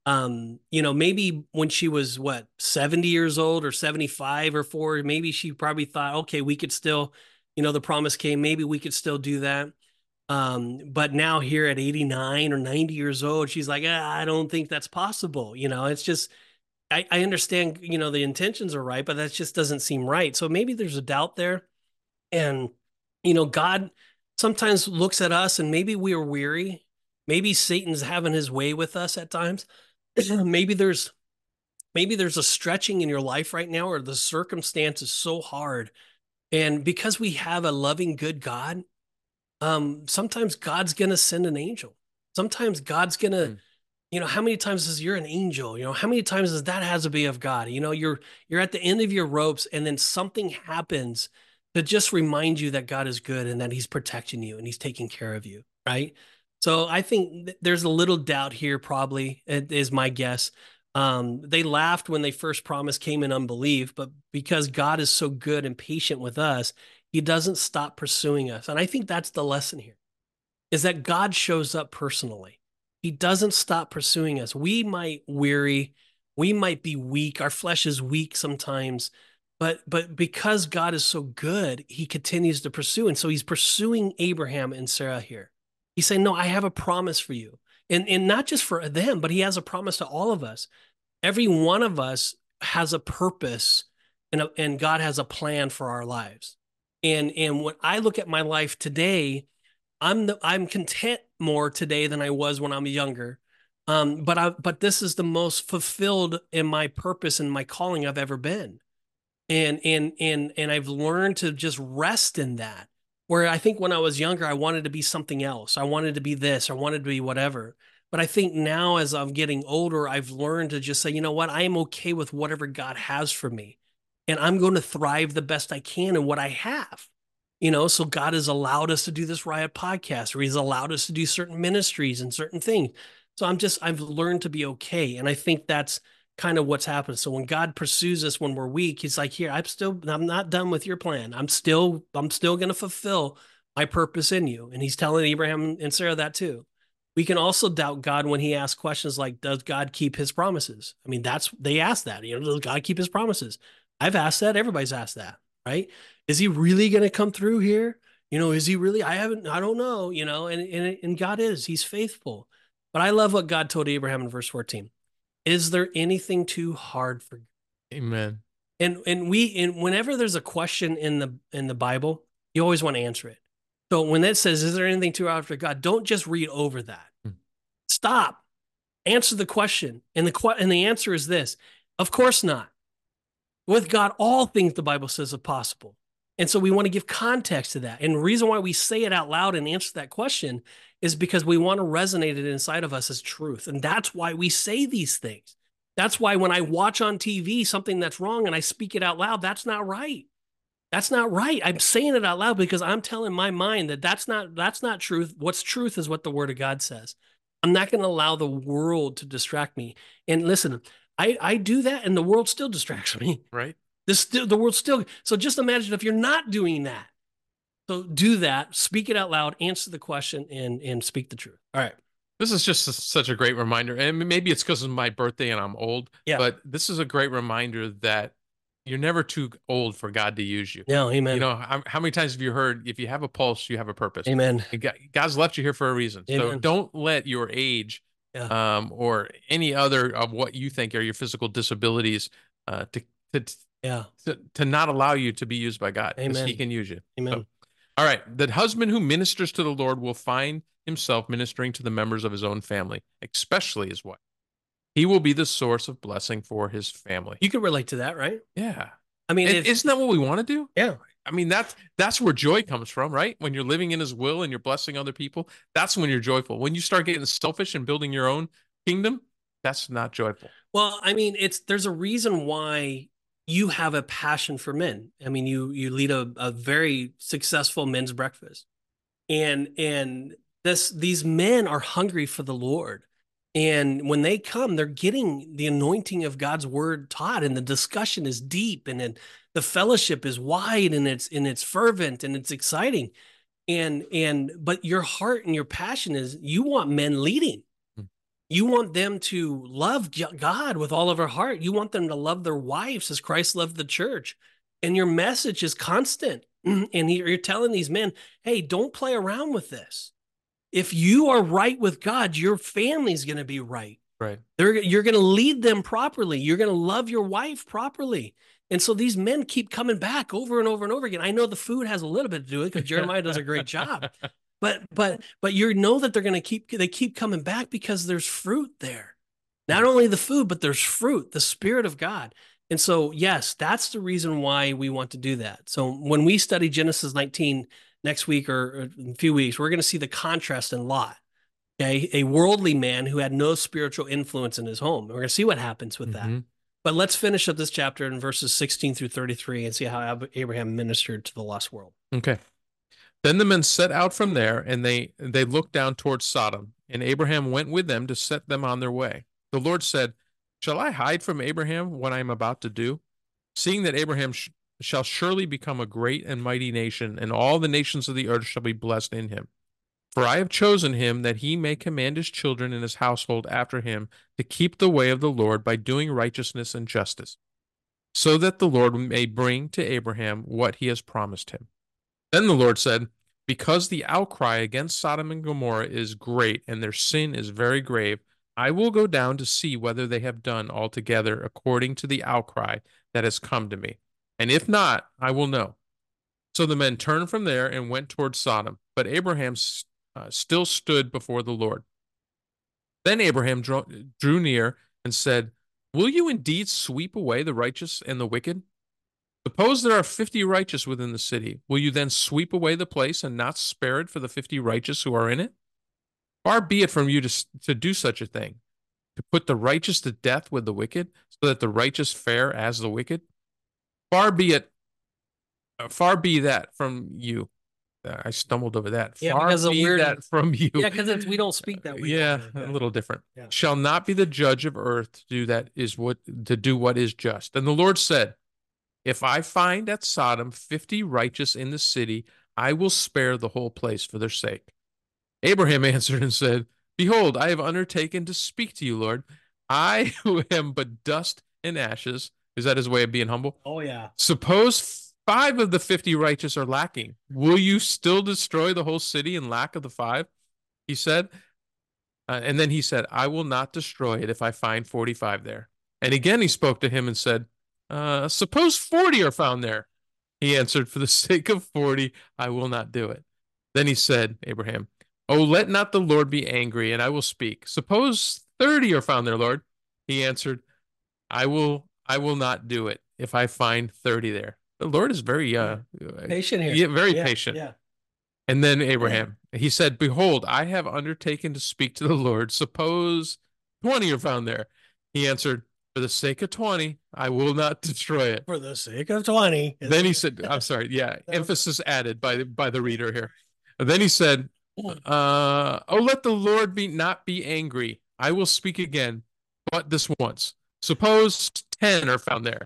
Speaker 2: Um, you know, maybe when she was what seventy years old or seventy-five or four, maybe she probably thought, okay, we could still, you know, the promise came, maybe we could still do that. Um, but now here at eighty-nine or ninety years old, she's like, ah, I don't think that's possible. You know, it's just. I, I understand, you know, the intentions are right, but that just doesn't seem right. So maybe there's a doubt there. And, you know, God sometimes looks at us and maybe we are weary. Maybe Satan's having his way with us at times. maybe there's, maybe there's a stretching in your life right now, or the circumstance is so hard. And because we have a loving, good God, um, sometimes God's going to send an angel. Sometimes God's going to, mm. You know, how many times is you're an angel? You know, how many times does that has to be of God? You know, you're you're at the end of your ropes, and then something happens to just remind you that God is good and that He's protecting you and He's taking care of you, right? So I think th- there's a little doubt here, probably, is my guess. Um, they laughed when they first promised came in unbelief, but because God is so good and patient with us, He doesn't stop pursuing us. And I think that's the lesson here, is that God shows up personally. He doesn't stop pursuing us. We might weary, we might be weak. Our flesh is weak sometimes, but but because God is so good, He continues to pursue. And so He's pursuing Abraham and Sarah here. He's saying, no, I have a promise for you. And, and not just for them, but He has a promise to all of us. Every one of us has a purpose, and, a, and God has a plan for our lives. And, and when I look at my life today, I'm the, I'm content more today than I was when I'm younger. Um, but I but this is the most fulfilled in my purpose and my calling I've ever been. And and and and I've learned to just rest in that. Where I think when I was younger, I wanted to be something else. I wanted to be this, I wanted to be whatever. But I think now as I'm getting older, I've learned to just say, you know what, I am okay with whatever God has for me. And I'm going to thrive the best I can in what I have. You know, so God has allowed us to do this Riot podcast, or He's allowed us to do certain ministries and certain things. So I'm just, I've learned to be okay. And I think that's kind of what's happened. So when God pursues us when we're weak, He's like, here, I'm still, I'm not done with your plan. I'm still, I'm still going to fulfill my purpose in you. And He's telling Abraham and Sarah that too. We can also doubt God when He asks questions like, does God keep His promises? I mean, that's, they ask that, you know, does God keep His promises? I've asked that. Everybody's asked that, right? Is He really going to come through here? You know, is he really? I haven't, I don't know, you know, and, and, and God is, he's faithful. But I love what God told Abraham in verse fourteen. Is there anything too hard for you?
Speaker 3: Amen.
Speaker 2: And, and we, and whenever there's a question in the, in the Bible, you always want to answer it. So when that says, is there anything too hard for God? Don't just read over that.
Speaker 3: Hmm.
Speaker 2: Stop, answer the question. And the, and the answer is this: of course not. With God, all things, the Bible says, are possible. And so we want to give context to that. And the reason why we say it out loud and answer that question is because we want to resonate it inside of us as truth. And that's why we say these things. That's why when I watch on T V something that's wrong and I speak it out loud, that's not right. That's not right. I'm saying it out loud because I'm telling my mind that that's not, that's not truth. What's truth is what the Word of God says. I'm not going to allow the world to distract me. And listen, I, I do that and the world still distracts me.
Speaker 3: Right.
Speaker 2: This still, the world still. So just imagine if you're not doing that. So do that, speak it out loud, answer the question, and, and speak the truth. All right.
Speaker 3: This is just a, such a great reminder. And maybe it's because of my birthday and I'm old,
Speaker 2: Yeah.
Speaker 3: but this is a great reminder that you're never too old for God to use you.
Speaker 2: No, amen.
Speaker 3: You know, how, how many times have you heard, if you have a pulse, you have a purpose?
Speaker 2: Amen.
Speaker 3: God, God's left you here for a reason.
Speaker 2: Amen.
Speaker 3: So don't let your age
Speaker 2: yeah.
Speaker 3: um, or any other of what you think are your physical disabilities uh, to, to,
Speaker 2: yeah.
Speaker 3: to, to not allow you to be used by God.
Speaker 2: Amen.
Speaker 3: He can use you.
Speaker 2: Amen.
Speaker 3: So, all right. The husband who ministers to the Lord will find himself ministering to the members of his own family, especially his wife. He will be the source of blessing for his family.
Speaker 2: You can relate to that, right?
Speaker 3: Yeah.
Speaker 2: I mean,
Speaker 3: and,
Speaker 2: if,
Speaker 3: isn't that what we want to do?
Speaker 2: Yeah.
Speaker 3: I mean, that's, that's where joy comes from, right? When you're living in his will and you're blessing other people, that's when you're joyful. When you start getting selfish and building your own kingdom, that's not joyful.
Speaker 2: Well, I mean, it's, there's a reason why you have a passion for men. I mean, you, you lead a, a very successful men's breakfast, and, and this, these men are hungry for the Lord. And when they come, they're getting the anointing of God's word taught, and the discussion is deep, and then the fellowship is wide, and it's, and it's fervent, and it's exciting. And, and, but your heart and your passion is you want men leading. You want them to love God with all of their heart. You want them to love their wives as Christ loved the church. And your message is constant. And you're telling these men, hey, don't play around with this. If you are right with God, your family's going to be right.
Speaker 3: Right.
Speaker 2: They're, you're going to lead them properly. You're going to love your wife properly. And so these men keep coming back over and over and over again. I know the food has a little bit to do with it because Jeremiah does a great job. But but but you know that they're going to keep they keep coming back because there's fruit there. Not only the food, but there's fruit, the Spirit of God. And so, yes, that's the reason why we want to do that. So when we study Genesis nineteen next week or, or in a few weeks, we're going to see the contrast in Lot. Okay, a worldly man who had no spiritual influence in his home. We're going to see what happens with
Speaker 3: Mm-hmm.
Speaker 2: that. But let's finish up this chapter in verses sixteen through thirty-three and see how Abraham ministered to the lost world.
Speaker 3: Okay. Then the men set out from there, and they, they looked down towards Sodom, and Abraham went with them to set them on their way. The Lord said, shall I hide from Abraham what I am about to do? Seeing that Abraham sh shall surely become a great and mighty nation, and all the nations of the earth shall be blessed in him. For I have chosen him that he may command his children and his household after him to keep the way of the Lord by doing righteousness and justice, so that the Lord may bring to Abraham what he has promised him. Then the Lord said, because the outcry against Sodom and Gomorrah is great and their sin is very grave, I will go down to see whether they have done altogether according to the outcry that has come to me. And if not, I will know. So the men turned from there and went toward Sodom, but Abraham uh, still stood before the Lord. Then Abraham drew, drew near and said, will you indeed sweep away the righteous and the wicked? Suppose there are fifty righteous within the city. Will you then sweep away the place and not spare it for the fifty righteous who are in it? Far be it from you to, to do such a thing, to put the righteous to death with the wicked, so that the righteous fare as the wicked. Far be it, uh, far be that from you. Uh, I stumbled over that.
Speaker 2: Yeah,
Speaker 3: far
Speaker 2: because
Speaker 3: be
Speaker 2: weird,
Speaker 3: that from you.
Speaker 2: Yeah, because we don't speak that way.
Speaker 3: Yeah,
Speaker 2: yeah,
Speaker 3: a little different.
Speaker 2: Yeah.
Speaker 3: Shall not be the judge of earth to do that is what to do what is just. And the Lord said, if I find at Sodom fifty righteous in the city, I will spare the whole place for their sake. Abraham answered and said, behold, I have undertaken to speak to you, Lord. I who am but dust and ashes. Is that his way of being humble?
Speaker 2: Oh, yeah.
Speaker 3: Suppose five of the fifty righteous are lacking, will you still destroy the whole city in lack of the five? He said. Uh, and then he said, I will not destroy it if I find forty-five there. And again he spoke to him and said, uh, suppose forty are found there. He answered, for the sake of forty, I will not do it. Then he said, Abraham, oh, let not the Lord be angry, and I will speak. Suppose thirty are found there, Lord. He answered, I will, I will not do it if I find thirty there. The Lord is very uh,
Speaker 2: patient here.
Speaker 3: Yeah, very
Speaker 2: yeah,
Speaker 3: patient.
Speaker 2: Yeah.
Speaker 3: And then Abraham, he said, behold, I have undertaken to speak to the Lord. Suppose twenty are found there. He answered, for the sake of twenty, I will not destroy it.
Speaker 2: For the sake of twenty.
Speaker 3: Then he said, I'm sorry. Yeah. Emphasis added by, by the reader here. And then he said, uh, oh, let the Lord be not be angry. I will speak again, but this once. Suppose ten are found there.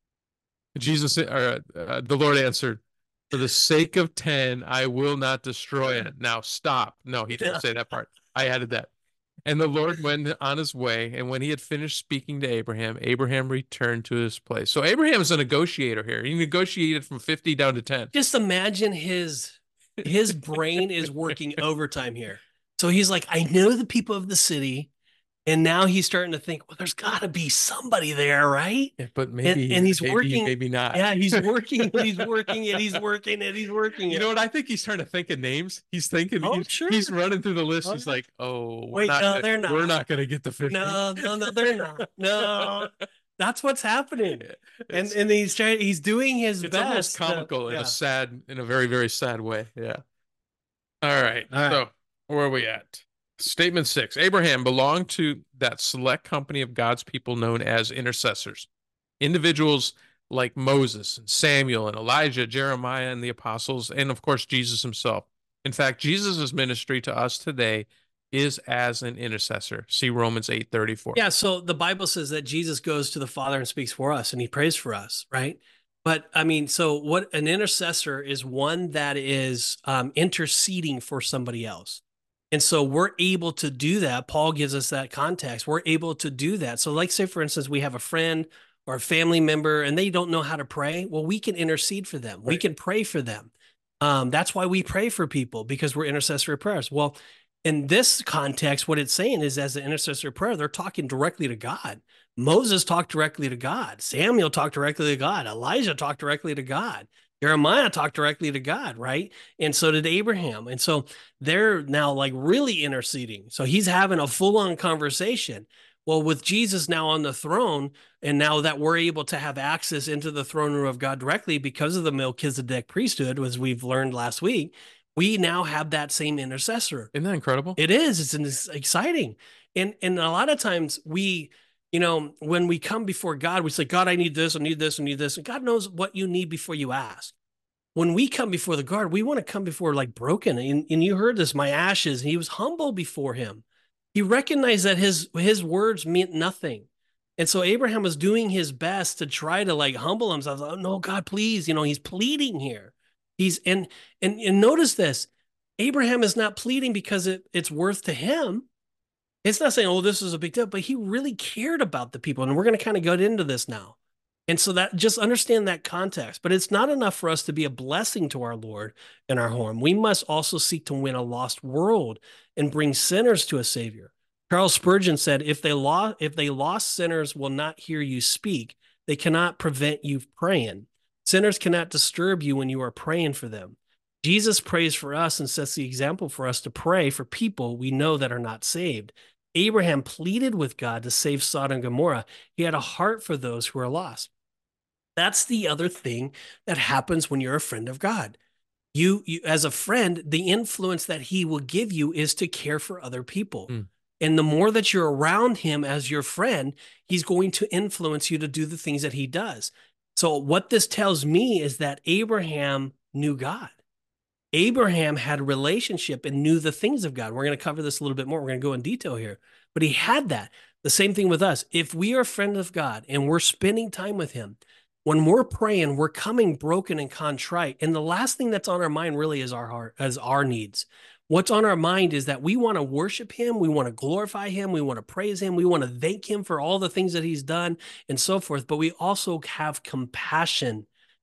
Speaker 3: Jesus, or uh, the Lord answered, for the sake of ten, I will not destroy it. Now stop. No, he didn't say that part. I added that. And the Lord went on his way. And when he had finished speaking to Abraham, Abraham returned to his place. So Abraham is a negotiator here. He negotiated from fifty down to ten.
Speaker 2: Just imagine his, his brain is working overtime here. So he's like, I know the people of the city. And now he's starting to think, well, there's got to be somebody there, right?
Speaker 3: Yeah, but maybe,
Speaker 2: and, and he's
Speaker 3: maybe,
Speaker 2: working,
Speaker 3: maybe not.
Speaker 2: Yeah, he's working, and he's working, and he's working, and he's working.
Speaker 3: You know what? I think he's trying to think of names. He's thinking.
Speaker 2: Oh,
Speaker 3: he's,
Speaker 2: sure.
Speaker 3: He's running through the list.
Speaker 2: Oh,
Speaker 3: he's
Speaker 2: yeah.
Speaker 3: like, oh, we're
Speaker 2: wait,
Speaker 3: not
Speaker 2: no,
Speaker 3: gonna,
Speaker 2: they're not.
Speaker 3: We're not going to get the fifty.
Speaker 2: No, no, no, they're not. No, that's what's happening. And
Speaker 3: It's,
Speaker 2: and he's trying. He's doing his
Speaker 3: it's
Speaker 2: best.
Speaker 3: almost comical
Speaker 2: to,
Speaker 3: in
Speaker 2: yeah.
Speaker 3: a sad, in a very, very sad way. Yeah. All right.
Speaker 2: All right.
Speaker 3: So where are we at? Statement six. Abraham belonged to that select company of God's people known as intercessors. Individuals like Moses and Samuel and Elijah, Jeremiah and the apostles, and of course, Jesus himself. In fact, Jesus' ministry to us today is as an intercessor. See Romans eight thirty-four.
Speaker 2: Yeah, so the Bible says that Jesus goes to the Father and speaks for us, and he prays for us, right? But I mean, so what an intercessor is one that is um, interceding for somebody else. And so we're able to do that. Paul gives us that context. We're able to do that. So like say, for instance, we have a friend or a family member and they don't know how to pray. Well, we can intercede for them. Right. We can pray for them. Um, that's why we pray for people, because we're intercessory prayers. Well, in this context, what it's saying is as an intercessory prayer, they're talking directly to God. Moses talked directly to God. Samuel talked directly to God. Elijah talked directly to God. Jeremiah talked directly to God, right? And so did Abraham. And so they're now like really interceding. So he's having a full-on conversation. Well, with Jesus now on the throne, and now that we're able to have access into the throne room of God directly because of the Melchizedek priesthood, as we've learned last week, we now have that same intercessor.
Speaker 3: Isn't that incredible?
Speaker 2: It is. It's, it's exciting. And, and a lot of times we... You know, when we come before God, we say, God, I need this, I need this, I need this. And God knows what you need before you ask. When we come before the God, we want to come before like broken. And, and you heard this, my ashes. He was humble before him. He recognized that his, his words meant nothing. And so Abraham was doing his best to try to like humble himself. Oh, no, God, please. You know, he's pleading here. He's and and, and notice this. Abraham is not pleading because it, it's worth to him. It's not saying, oh, this is a big deal, but he really cared about the people. And we're going to kind of get into this now. And so that just understand that context. But it's not enough for us to be a blessing to our Lord and our home. We must also seek to win a lost world and bring sinners to a Savior. Charles Spurgeon said, if they lost, if they lost sinners will not hear you speak, they cannot prevent you praying. Sinners cannot disturb you when you are praying for them. Jesus prays for us and sets the example for us to pray for people we know that are not saved. Abraham pleaded with God to save Sodom and Gomorrah. He had a heart for those who are lost. That's the other thing that happens when you're a friend of God. You, you as a friend, the influence that he will give you is to care for other people. Mm. And the more that you're around him as your friend, he's going to influence you to do the things that he does. So what this tells me is that Abraham knew God. Abraham had a relationship and knew the things of God. We're going to cover this a little bit more. We're going to go in detail here. But he had that. The same thing with us. If we are friends of God and we're spending time with him, when we're praying, we're coming broken and contrite. And the last thing that's on our mind really is our heart, as our needs. What's on our mind is that we want to worship him. We want to glorify him. We want to praise him. We want to thank him for all the things that he's done and so forth. But we also have compassion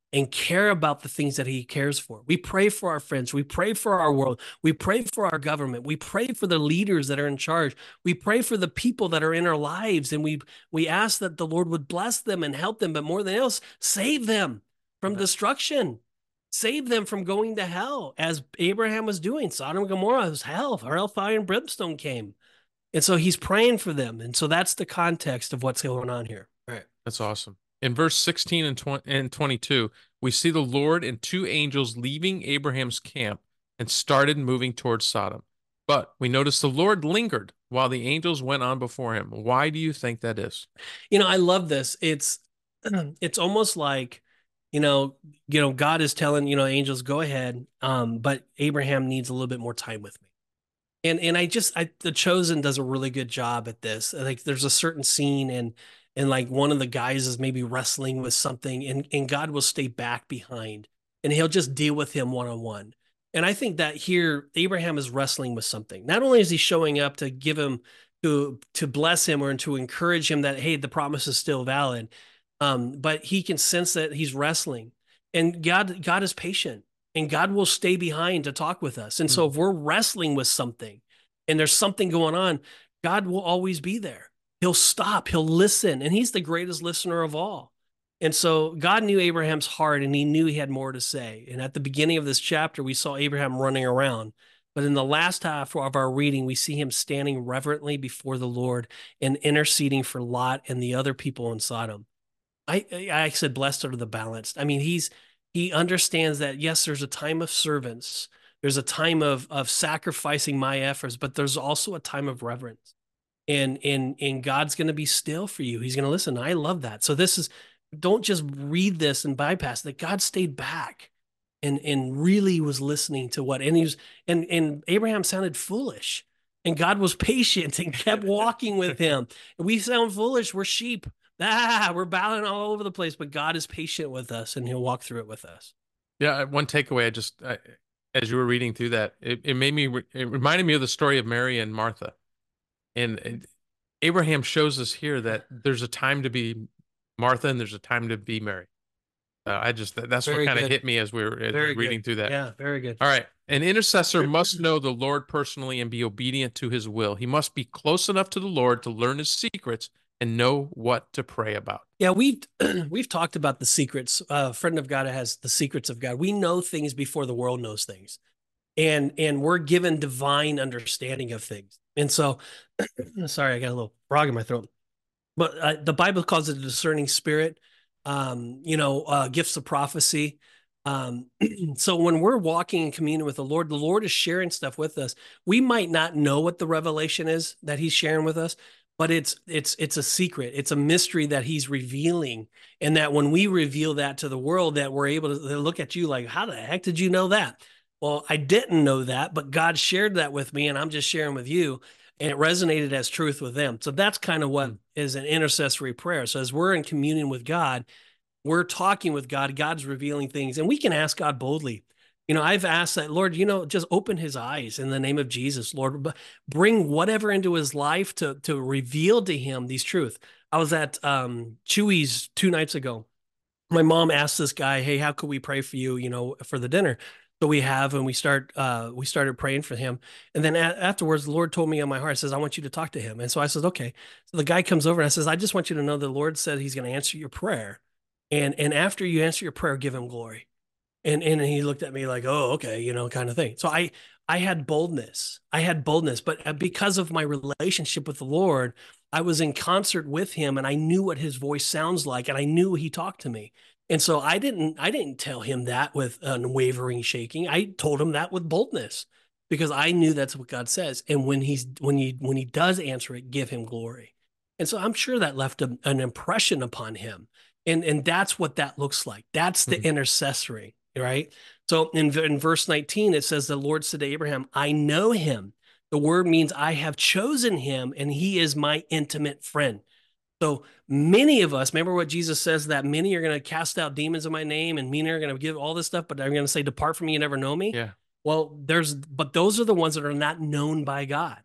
Speaker 2: and care about the things that he cares for. We pray for our friends. We pray for our world. We pray for our government. We pray for the leaders that are in charge. We pray for the people that are in our lives. And we, we ask that the Lord would bless them and help them, but more than else, save them from
Speaker 3: Amen.
Speaker 2: destruction. Save them from going to hell, as Abraham was doing. Sodom and Gomorrah was hell. Hellfire and brimstone came. And so he's praying for them. And so that's the context of what's going on here. All right.
Speaker 3: That's awesome. In verse sixteen and twenty and twenty-two, we see the Lord and two angels leaving Abraham's camp and started moving towards Sodom. But we notice the Lord lingered while the angels went on before him. Why do you think that is?
Speaker 2: You know, I love this. It's it's almost like, you know, you know, God is telling, you know, angels, go ahead. Um, but Abraham needs a little bit more time with me. And and I just I The Chosen does a really good job at this. Like there's a certain scene and and like one of the guys is maybe wrestling with something and, and God will stay back behind and he'll just deal with him one-on-one. And I think that here Abraham is wrestling with something. Not only is he showing up to give him to to bless him or to encourage him that, hey, the promise is still valid. Um, but he can sense that he's wrestling. And God, God is patient. And God will stay behind to talk with us. And so if we're wrestling with something and there's something going on, God will always be there. He'll stop, he'll listen, and he's the greatest listener of all. And so God knew Abraham's heart and he knew he had more to say. And at the beginning of this chapter, we saw Abraham running around. But in the last half of our reading, we see him standing reverently before the Lord and interceding for Lot and the other people in Sodom. I, I said, blessed are the balanced. I mean, he's He understands that, yes, there's a time of servants. There's a time of, of sacrificing my efforts, but there's also a time of reverence. And, and, and God's going to be still for you. He's going to listen. I love that. So this is, don't just read this and bypass that. God stayed back and, and really was listening to what, and he was, and, and Abraham sounded foolish and God was patient and kept walking with him. And we sound foolish. We're sheep. Ah, we're battling all over the place, but God is patient with us and he'll walk through it with us.
Speaker 3: Yeah, one takeaway, I just, I, as you were reading through that, it, it made me, it reminded me of the story of Mary and Martha. And, and Abraham shows us here that there's a time to be Martha and there's a time to be Mary. Uh, I just, that's
Speaker 2: Very
Speaker 3: what kind of
Speaker 2: good.
Speaker 3: hit me as we were as
Speaker 2: Very
Speaker 3: reading
Speaker 2: good.
Speaker 3: through that.
Speaker 2: Yeah, very good.
Speaker 3: All right. An intercessor must know the Lord personally and be obedient to his will. He must be close enough to the Lord to learn his secrets and know what to pray about.
Speaker 2: Yeah, we've we've talked about the secrets. Uh, a friend of God has the secrets of God. We know things before the world knows things, and and we're given divine understanding of things. And so, sorry, I got a little frog in my throat. But uh, the Bible calls it a discerning spirit. Um, you know, uh, gifts of prophecy. Um, so when we're walking in communion with the Lord, the Lord is sharing stuff with us. We might not know what the revelation is that he's sharing with us, but it's it's it's a secret. It's a mystery that he's revealing. And that when we reveal that to the world, that we're able to look at you like, how the heck did you know that? Well, I didn't know that, but God shared that with me and I'm just sharing with you. And it resonated as truth with them. So that's kind of what mm. is an intercessory prayer. So as we're in communion with God, we're talking with God, God's revealing things, and we can ask God boldly. You know, I've asked that, Lord, you know, just open his eyes in the name of Jesus, Lord, bring whatever into his life to, to reveal to him these truths. I was at um, Chewy's two nights ago. My mom asked this guy, hey, how could we pray for you, you know, for the dinner? So we have, and we start, uh, we started praying for him. And then a- afterwards, the Lord told me on my heart, says, I want you to talk to him. And so I said, okay. So the guy comes over and I says, I just want you to know the Lord said he's going to answer your prayer. And, and after you answer your prayer, give him glory. And, and he looked at me like, oh, okay, you know, kind of thing. So I, I had boldness. I had boldness, but because of my relationship with the Lord, I was in concert with him and I knew what his voice sounds like. And I knew he talked to me. And so I didn't, I didn't tell him that with unwavering shaking. I told him that with boldness because I knew that's what God says. And when he's, when he, when he does answer it, give him glory. And so I'm sure that left a, an impression upon him. And, and that's what that looks like. That's the mm-hmm. intercessory, right? So in, in verse nineteen, it says, the Lord said to Abraham, I know him. The word means I have chosen him and he is my intimate friend. So many of us, remember what Jesus says, that many are going to cast out demons in my name and many are going to give all this stuff, but they're going to say, depart from me, you never know me.
Speaker 3: Yeah.
Speaker 2: Well, there's, but those are the ones that are not known by God.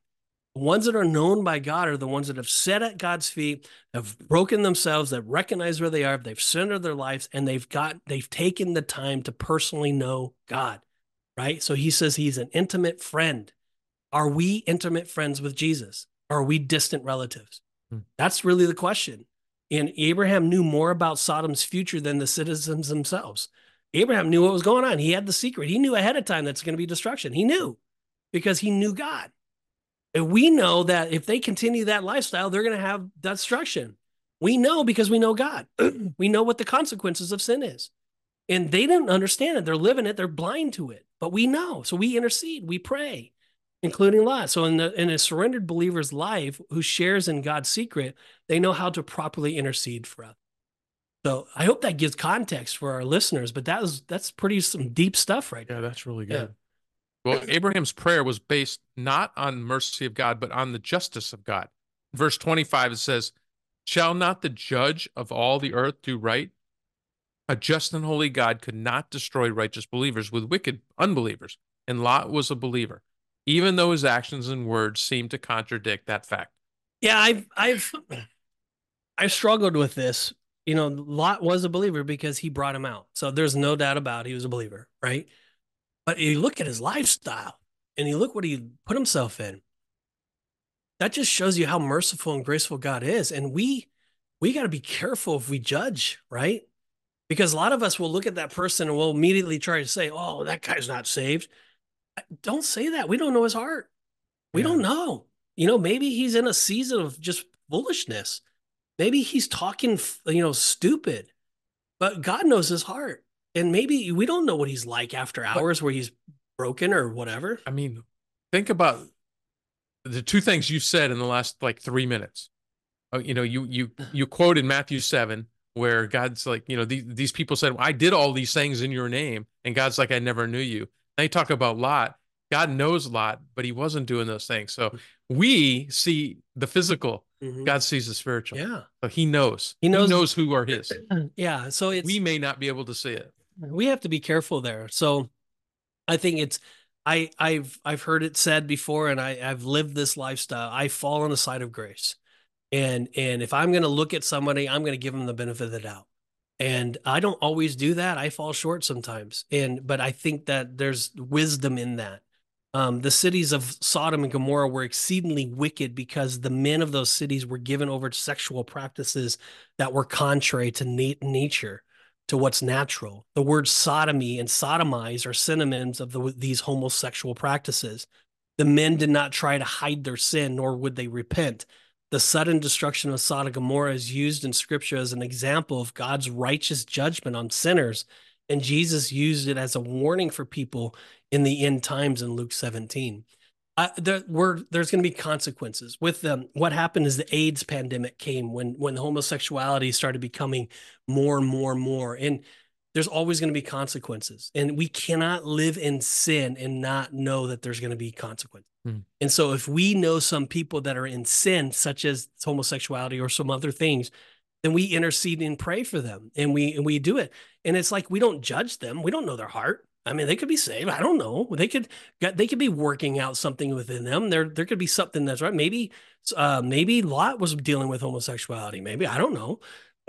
Speaker 2: The ones that are known by God are the ones that have sat at God's feet, have broken themselves, that recognize where they are, they've surrendered their lives, and they've got they've taken the time to personally know God, right? So he says he's an intimate friend. Are we intimate friends with Jesus? Or are we distant relatives? Hmm. That's really the question. And Abraham knew more about Sodom's future than the citizens themselves. Abraham knew what was going on. He had the secret. He knew ahead of time that's going to be destruction. He knew because he knew God. And we know that if they continue that lifestyle, they're going to have destruction. We know because we know God. We know what the consequences of sin is. And they didn't understand it. They're living it. They're blind to it. But we know. So we intercede. We pray, including Lot. So in, the, in a surrendered believer's life who shares in God's secret, they know how to properly intercede for us. So I hope that gives context for our listeners. But that was that's pretty some deep stuff right
Speaker 3: Yeah,
Speaker 2: now.
Speaker 3: that's really good. Yeah. Well, Abraham's prayer was based not on mercy of God, but on the justice of God. Verse twenty-five, it says, shall not the judge of all the earth do right? A just and holy God could not destroy righteous believers with wicked unbelievers. And Lot was a believer, even though his actions and words seemed to contradict that fact.
Speaker 2: Yeah, I've, I've, I've struggled with this. You know, Lot was a believer because he brought him out. So there's no doubt about it, he was a believer, right? But you look at his lifestyle and you look what he put himself in. That just shows you how merciful and graceful God is. And we we got to be careful if we judge, right? Because a lot of us will look at that person and we'll immediately try to say, oh, that guy's not saved. Don't say that. We don't know his heart. We yeah. don't know. You know, maybe he's in a season of just foolishness. Maybe he's talking, you know, stupid. But God knows his heart. And maybe we don't know what he's like after hours but, where he's broken or whatever.
Speaker 3: I mean, think about the two things you said in the last like three minutes. Uh, you know, you you you quoted Matthew seven, where God's like, you know, these, these people said, I did all these things in your name. And God's like, I never knew you. Now you talk about Lot. God knows Lot, but he wasn't doing those things. So we see the physical. Mm-hmm. God sees the spiritual.
Speaker 2: Yeah.
Speaker 3: So he knows.
Speaker 2: He knows,
Speaker 3: he knows who are his.
Speaker 2: Yeah. So it's,
Speaker 3: we may not be able to see it.
Speaker 2: We have to be careful there. So I think it's, I, I've, I've heard it said before, and I, I've lived this lifestyle. I fall on the side of grace. And, and if I'm going to look at somebody, I'm going to give them the benefit of the doubt. And I don't always do that. I fall short sometimes. And, but I think that there's wisdom in that. Um, the cities of Sodom and Gomorrah were exceedingly wicked because the men of those cities were given over to sexual practices that were contrary to nat- nature, to what's natural. The word sodomy and sodomize are synonyms of the, these homosexual practices. The men did not try to hide their sin, nor would they repent. The sudden destruction of Sodom and Gomorrah is used in Scripture as an example of God's righteous judgment on sinners, and Jesus used it as a warning for people in the end times in Luke seventeen. Uh, there were, there's going to be consequences. With them, what happened is the AIDS pandemic came when, when homosexuality started becoming more and more and more. And there's always going to be consequences. And we cannot live in sin and not know that there's going to be consequences. Hmm. And so if we know some people that are in sin, such as homosexuality or some other things, then we intercede and pray for them. And we, and we do it. And it's like, we don't judge them. We don't know their heart. I mean, they could be saved. I don't know. They could, they could be working out something within them. There, there could be something that's right. Maybe, uh, maybe Lot was dealing with homosexuality. Maybe, I don't know.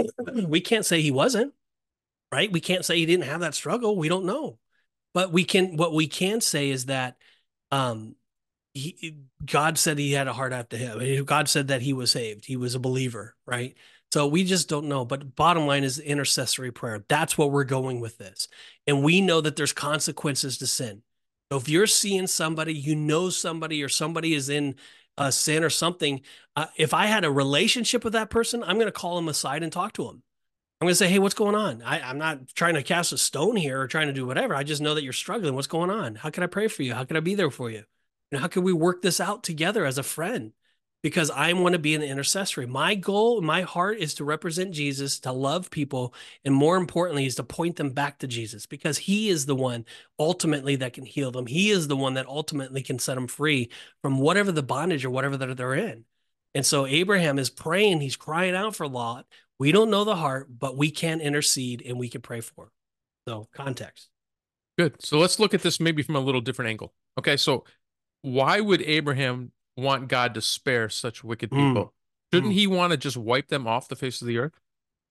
Speaker 2: We can't say he wasn't, right? We can't say he didn't have that struggle. We don't know. But we can, what we can say is that, um, he, God said he had a heart after him. God said that he was saved. He was a believer, right? So we just don't know. But bottom line is intercessory prayer. That's what we're going with this. And we know that there's consequences to sin. So if you're seeing somebody, you know somebody, or somebody is in a sin or something, uh, if I had a relationship with that person, I'm going to call them aside and talk to them. I'm going to say, hey, what's going on? I, I'm not trying to cast a stone here or trying to do whatever. I just know that you're struggling. What's going on? How can I pray for you? How can I be there for you? And how can we work this out together as a friend? Because I want to be an intercessory. My goal, my heart is to represent Jesus, to love people, and more importantly is to point them back to Jesus, because he is the one ultimately that can heal them. He is the one that ultimately can set them free from whatever the bondage or whatever that they're in. And so Abraham is praying, he's crying out for Lot. We don't know the heart, but we can intercede and we can pray for him. So context.
Speaker 3: Good. So let's look at this maybe from a little different angle. Okay, so why would Abraham want God to spare such wicked
Speaker 2: Mm.
Speaker 3: people? Shouldn't
Speaker 2: Mm.
Speaker 3: he want to just wipe them off the face of the earth?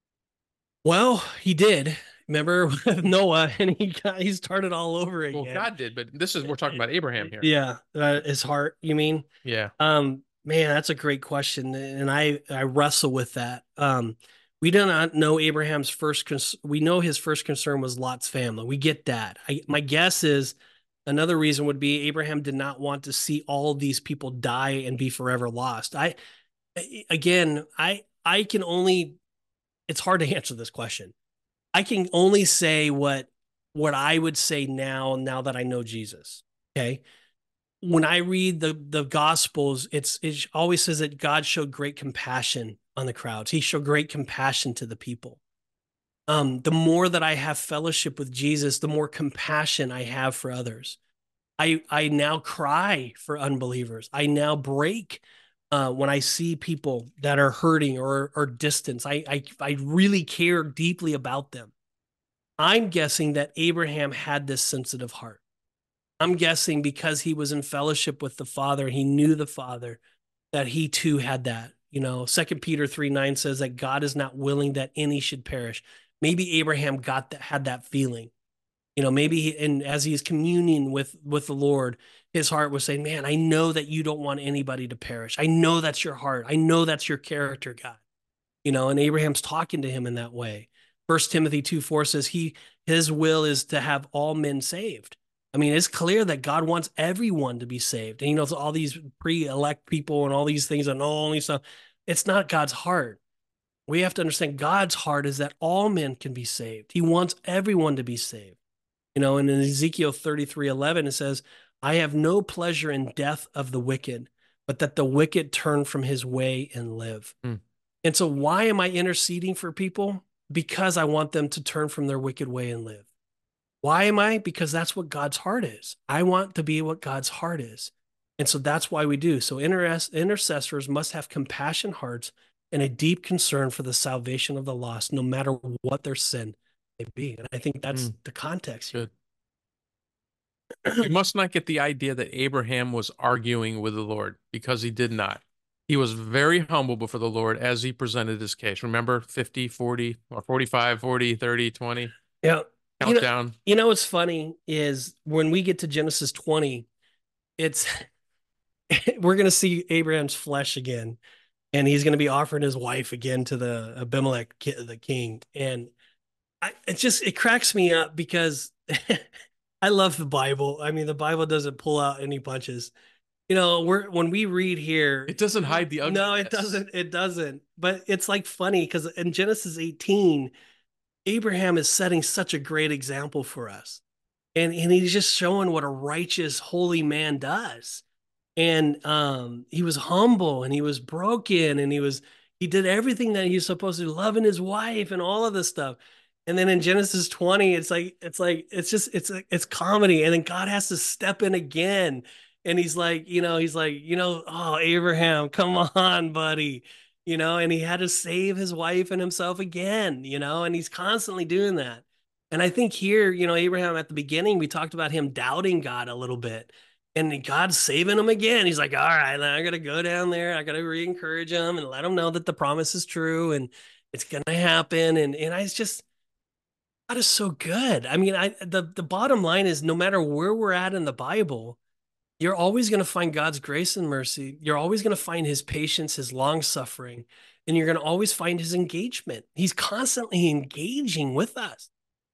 Speaker 2: Well, he did. Remember with Noah, and he got he started all over
Speaker 3: Well,
Speaker 2: again.
Speaker 3: God did, but this is we're talking about Abraham here.
Speaker 2: Yeah, uh, his heart. You mean?
Speaker 3: Yeah.
Speaker 2: Um, man, that's a great question, and I I wrestle with that. Um, we do not know Abraham's first. Cons- we know his first concern was Lot's family. We get that. I, my guess is another reason would be Abraham did not want to see all these people die and be forever lost. I again, I I can only. It's hard to answer this question. I can only say what what I would say now. Now that I know Jesus, okay. When I read the the Gospels, it's it always says that God showed great compassion on the crowds. He showed great compassion to the people. Um, the more that I have fellowship with Jesus, the more compassion I have for others. I I now cry for unbelievers. I now break uh, when I see people that are hurting or or distant. I, I I really care deeply about them. I'm guessing that Abraham had this sensitive heart. I'm guessing because he was in fellowship with the Father, he knew the Father, that he too had that. You know, Second Peter three nine says that God is not willing that any should perish. Maybe Abraham got that, had that feeling. You know, maybe he, and as he's communing with with the Lord, his heart was saying, "Man, I know that you don't want anybody to perish. I know that's your heart. I know that's your character, God." You know, and Abraham's talking to him in that way. First Timothy two four says he his will is to have all men saved. I mean, it's clear that God wants everyone to be saved. And you know, so all these pre-elect people and all these things and all these stuff, it's not God's heart. We have to understand God's heart is that all men can be saved. He wants everyone to be saved. You know, and in Ezekiel thirty-three eleven, it says, I have no pleasure in death of the wicked, but that the wicked turn from his way and live.
Speaker 3: Hmm.
Speaker 2: And so why am I interceding for people? Because I want them to turn from their wicked way and live. Why am I? Because that's what God's heart is. I want to be what God's heart is. And so that's why we do. So intercessors must have compassion hearts and a deep concern for the salvation of the lost, no matter what their sin may be. And I think that's
Speaker 3: Mm.
Speaker 2: the context here.
Speaker 3: Good. We must not get the idea that Abraham was arguing with the Lord, because he did not. He was very humble before the Lord as he presented his case. Remember, fifty, forty, or forty-five, forty, thirty, twenty?
Speaker 2: Yeah.
Speaker 3: Countdown.
Speaker 2: You know, you know what's funny is when we get to Genesis twenty, it's we're going to see Abraham's flesh again, and he's going to be offering his wife again to the Abimelech, the king. And I, it just it cracks me up because I love the Bible. I mean, the Bible doesn't pull out any punches. You know, we're when we read here,
Speaker 3: It doesn't hide the ugliness.
Speaker 2: no, it doesn't. It doesn't. But it's like funny because in Genesis eighteen, Abraham is setting such a great example for us. And, and he's just showing what a righteous, holy man does. And um, he was humble and he was broken and he was, he did everything that he's supposed to do, loving his wife and all of this stuff. And then in Genesis twenty, it's like, it's like, it's just, it's like, it's comedy. And then God has to step in again. And he's like, you know, he's like, you know, oh, Abraham, come on, buddy. You know, and he had to save his wife and himself again, you know, and he's constantly doing that. And I think here, you know, Abraham at the beginning, we talked about him doubting God a little bit. And God's saving him again. He's like, all right, I got to go down there. I got to re-encourage him and let him know that the promise is true and it's going to happen. And, and I just, God is so good. I mean, I the, the bottom line is no matter where we're at in the Bible, you're always going to find God's grace and mercy. You're always going to find his patience, his long suffering, and you're going to always find his engagement. He's constantly engaging with us.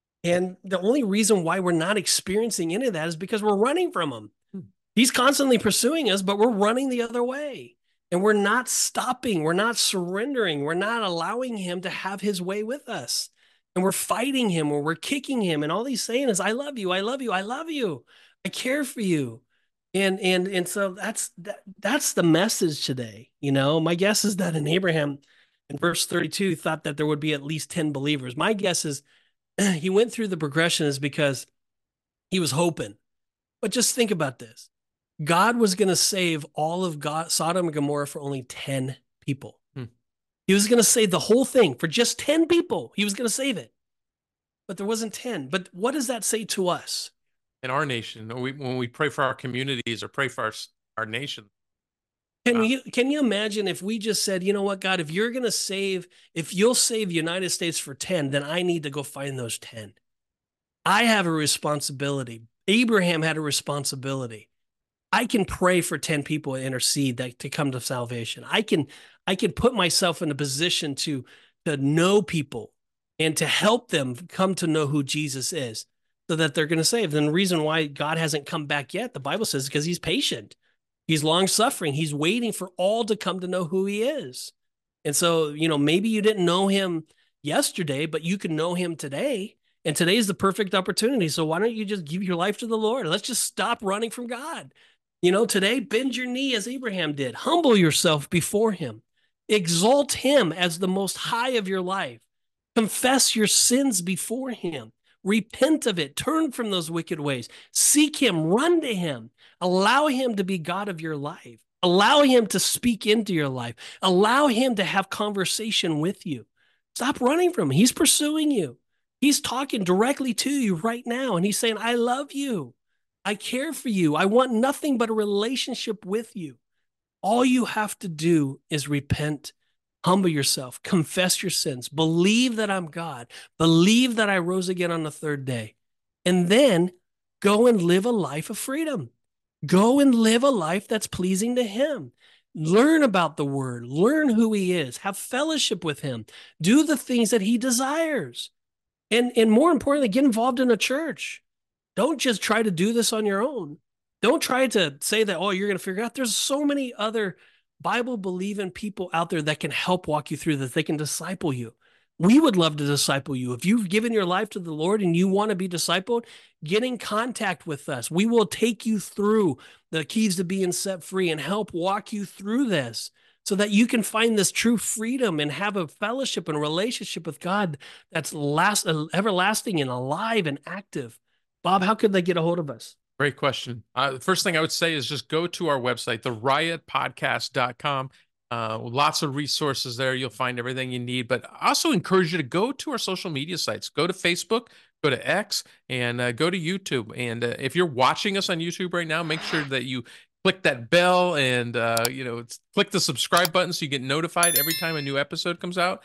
Speaker 2: And the only reason why we're not experiencing any of that is because we're running from him. Hmm. He's constantly pursuing us, but we're running the other way. And we're not stopping. We're not surrendering. We're not allowing him to have his way with us. And we're fighting him or we're kicking him. And all he's saying is, I love you. I love you. I love you. I care for you. And and and so that's that, that's the message today. You know, my guess is that in Abraham, in verse thirty-two, thought that there would be at least ten believers. My guess is he went through the progression is because he was hoping. But just think about this. God was going to save all of God, Sodom and Gomorrah for only ten people. Hmm. He was going to save the whole thing for just ten people. He was going to save it. But there wasn't ten. But what does that say to us?
Speaker 3: In our nation, when we, when we pray for our communities or pray for our, our nation,
Speaker 2: Can
Speaker 3: Wow.
Speaker 2: you can you imagine if we just said, you know what, God, if you're going to save, if you'll save the United States for ten, then I need to go find those ten. I have a responsibility. Abraham had a responsibility. I can pray for ten people and intercede that to come to salvation. I can I can put myself in a position to to know people and to help them come to know who Jesus is so that they're going to save. And the reason why God hasn't come back yet, the Bible says, because he's patient. He's long suffering. He's waiting for all to come to know who he is. And so, you know, maybe you didn't know him yesterday, but you can know him today. And today is the perfect opportunity. So why don't you just give your life to the Lord? Let's just stop running from God. You know, today, bend your knee as Abraham did. Humble yourself before him. Exalt him as the most high of your life. Confess your sins before him. Repent of it. Turn from those wicked ways. Seek him. Run to him. Allow him to be God of your life. Allow him to speak into your life. Allow him to have conversation with you. Stop running from him. He's pursuing you. He's talking directly to you right now. And he's saying, I love you. I care for you. I want nothing but a relationship with you. All you have to do is repent, humble yourself, confess your sins, believe that I'm God, believe that I rose again on the third day, and then go and live a life of freedom. Go and live a life that's pleasing to him. Learn about the word, learn who he is, have fellowship with him, do the things that he desires. And, and more importantly, get involved in a church. Don't just try to do this on your own. Don't try to say that, oh, you're going to figure it out. There's so many other Bible-believing people out there that can help walk you through this. They can disciple you. We would love to disciple you. If you've given your life to the Lord and you want to be discipled, get in contact with us. We will take you through the keys to being set free and help walk you through this so that you can find this true freedom and have a fellowship and a relationship with God that's last, everlasting and alive and active. Bob, how could they get a hold of us?
Speaker 3: Great question. Uh, the first thing I would say is just go to our website, the riot podcast dot com. Uh, lots of resources there. You'll find everything you need. But I also encourage you to go to our social media sites. Go to Facebook, go to X, and uh, go to YouTube. And uh, if you're watching us on YouTube right now, make sure that you click that bell and uh, you know, it's, click the subscribe button so you get notified every time a new episode comes out.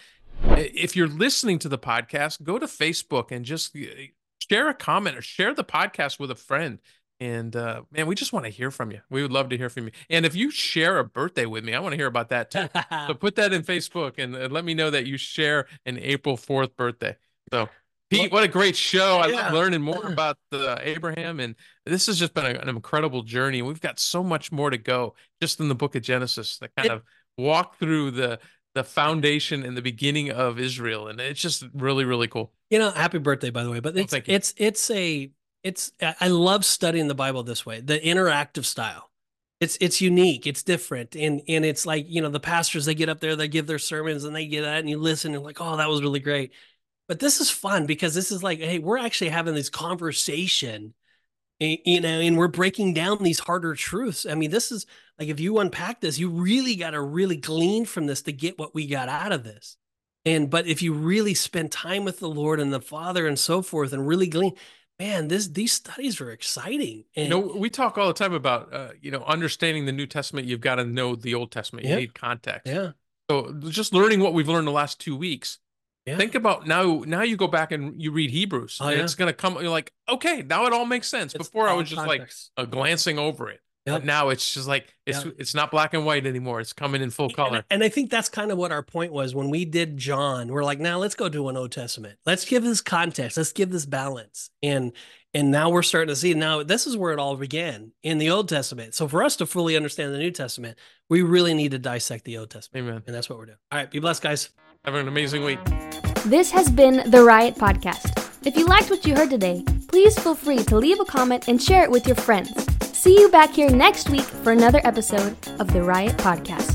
Speaker 3: If you're listening to the podcast, go to Facebook and just share a comment or share the podcast with a friend. And uh, man, we just want to hear from you. We would love to hear from you. And if you share a birthday with me, I want to hear about that too. So put that in Facebook and, and let me know that you share an April fourth birthday. So Pete, what a great show. I
Speaker 2: Yeah.
Speaker 3: love learning more about the Abraham. And this has just been a, an incredible journey. We've got so much more to go just in the book of Genesis that kind
Speaker 2: It,
Speaker 3: of walk through the the foundation and the beginning of Israel. And it's just really, really cool.
Speaker 2: You know, happy birthday, by the way. But
Speaker 3: Oh,
Speaker 2: it's
Speaker 3: thank you.
Speaker 2: it's it's a it's I love studying the Bible this way, the interactive style. It's it's unique, it's different, and and it's like, you know, the pastors, they get up there, they give their sermons, and they get that, and you listen, and like, oh, that was really great. But this is fun because this is like, hey, we're actually having this conversation, you know, and we're breaking down these harder truths. I mean, this is like, if you unpack this, you really got to really glean from this to get what we got out of this. And, but if you really spend time with the Lord and the Father and so forth and really glean, man, this, these studies are exciting. And,
Speaker 3: You know, we talk all the time about, uh, you know, understanding the New Testament. You've got to know the Old Testament. You
Speaker 2: Yeah.
Speaker 3: need context.
Speaker 2: yeah,
Speaker 3: So just learning what we've learned the last two weeks.
Speaker 2: yeah.
Speaker 3: Think about now, now you go back and you read Hebrews
Speaker 2: Oh,
Speaker 3: and
Speaker 2: yeah.
Speaker 3: it's going to come. You're like, okay, now it all makes sense.
Speaker 2: It's
Speaker 3: Before I
Speaker 2: all
Speaker 3: was just
Speaker 2: context.
Speaker 3: like uh, glancing over it.
Speaker 2: Yep.
Speaker 3: But now it's just like, it's,
Speaker 2: Yep.
Speaker 3: it's not black and white anymore. It's coming in full color.
Speaker 2: And, and I think that's kind of what our point was when we did John. We're like, now let's go to an Old Testament. Let's give this context. Let's give this balance. And and now we're starting to see, now this is where it all began, in the Old Testament. So for us to fully understand the New Testament, we really need to dissect the Old Testament.
Speaker 3: Amen.
Speaker 2: And that's what we're doing. All right, be blessed, guys.
Speaker 3: Have an amazing week.
Speaker 1: This has been the Riot Podcast. If you liked what you heard today, please feel free to leave a comment and share it with your friends. See you back here next week for another episode of the Riot Podcast.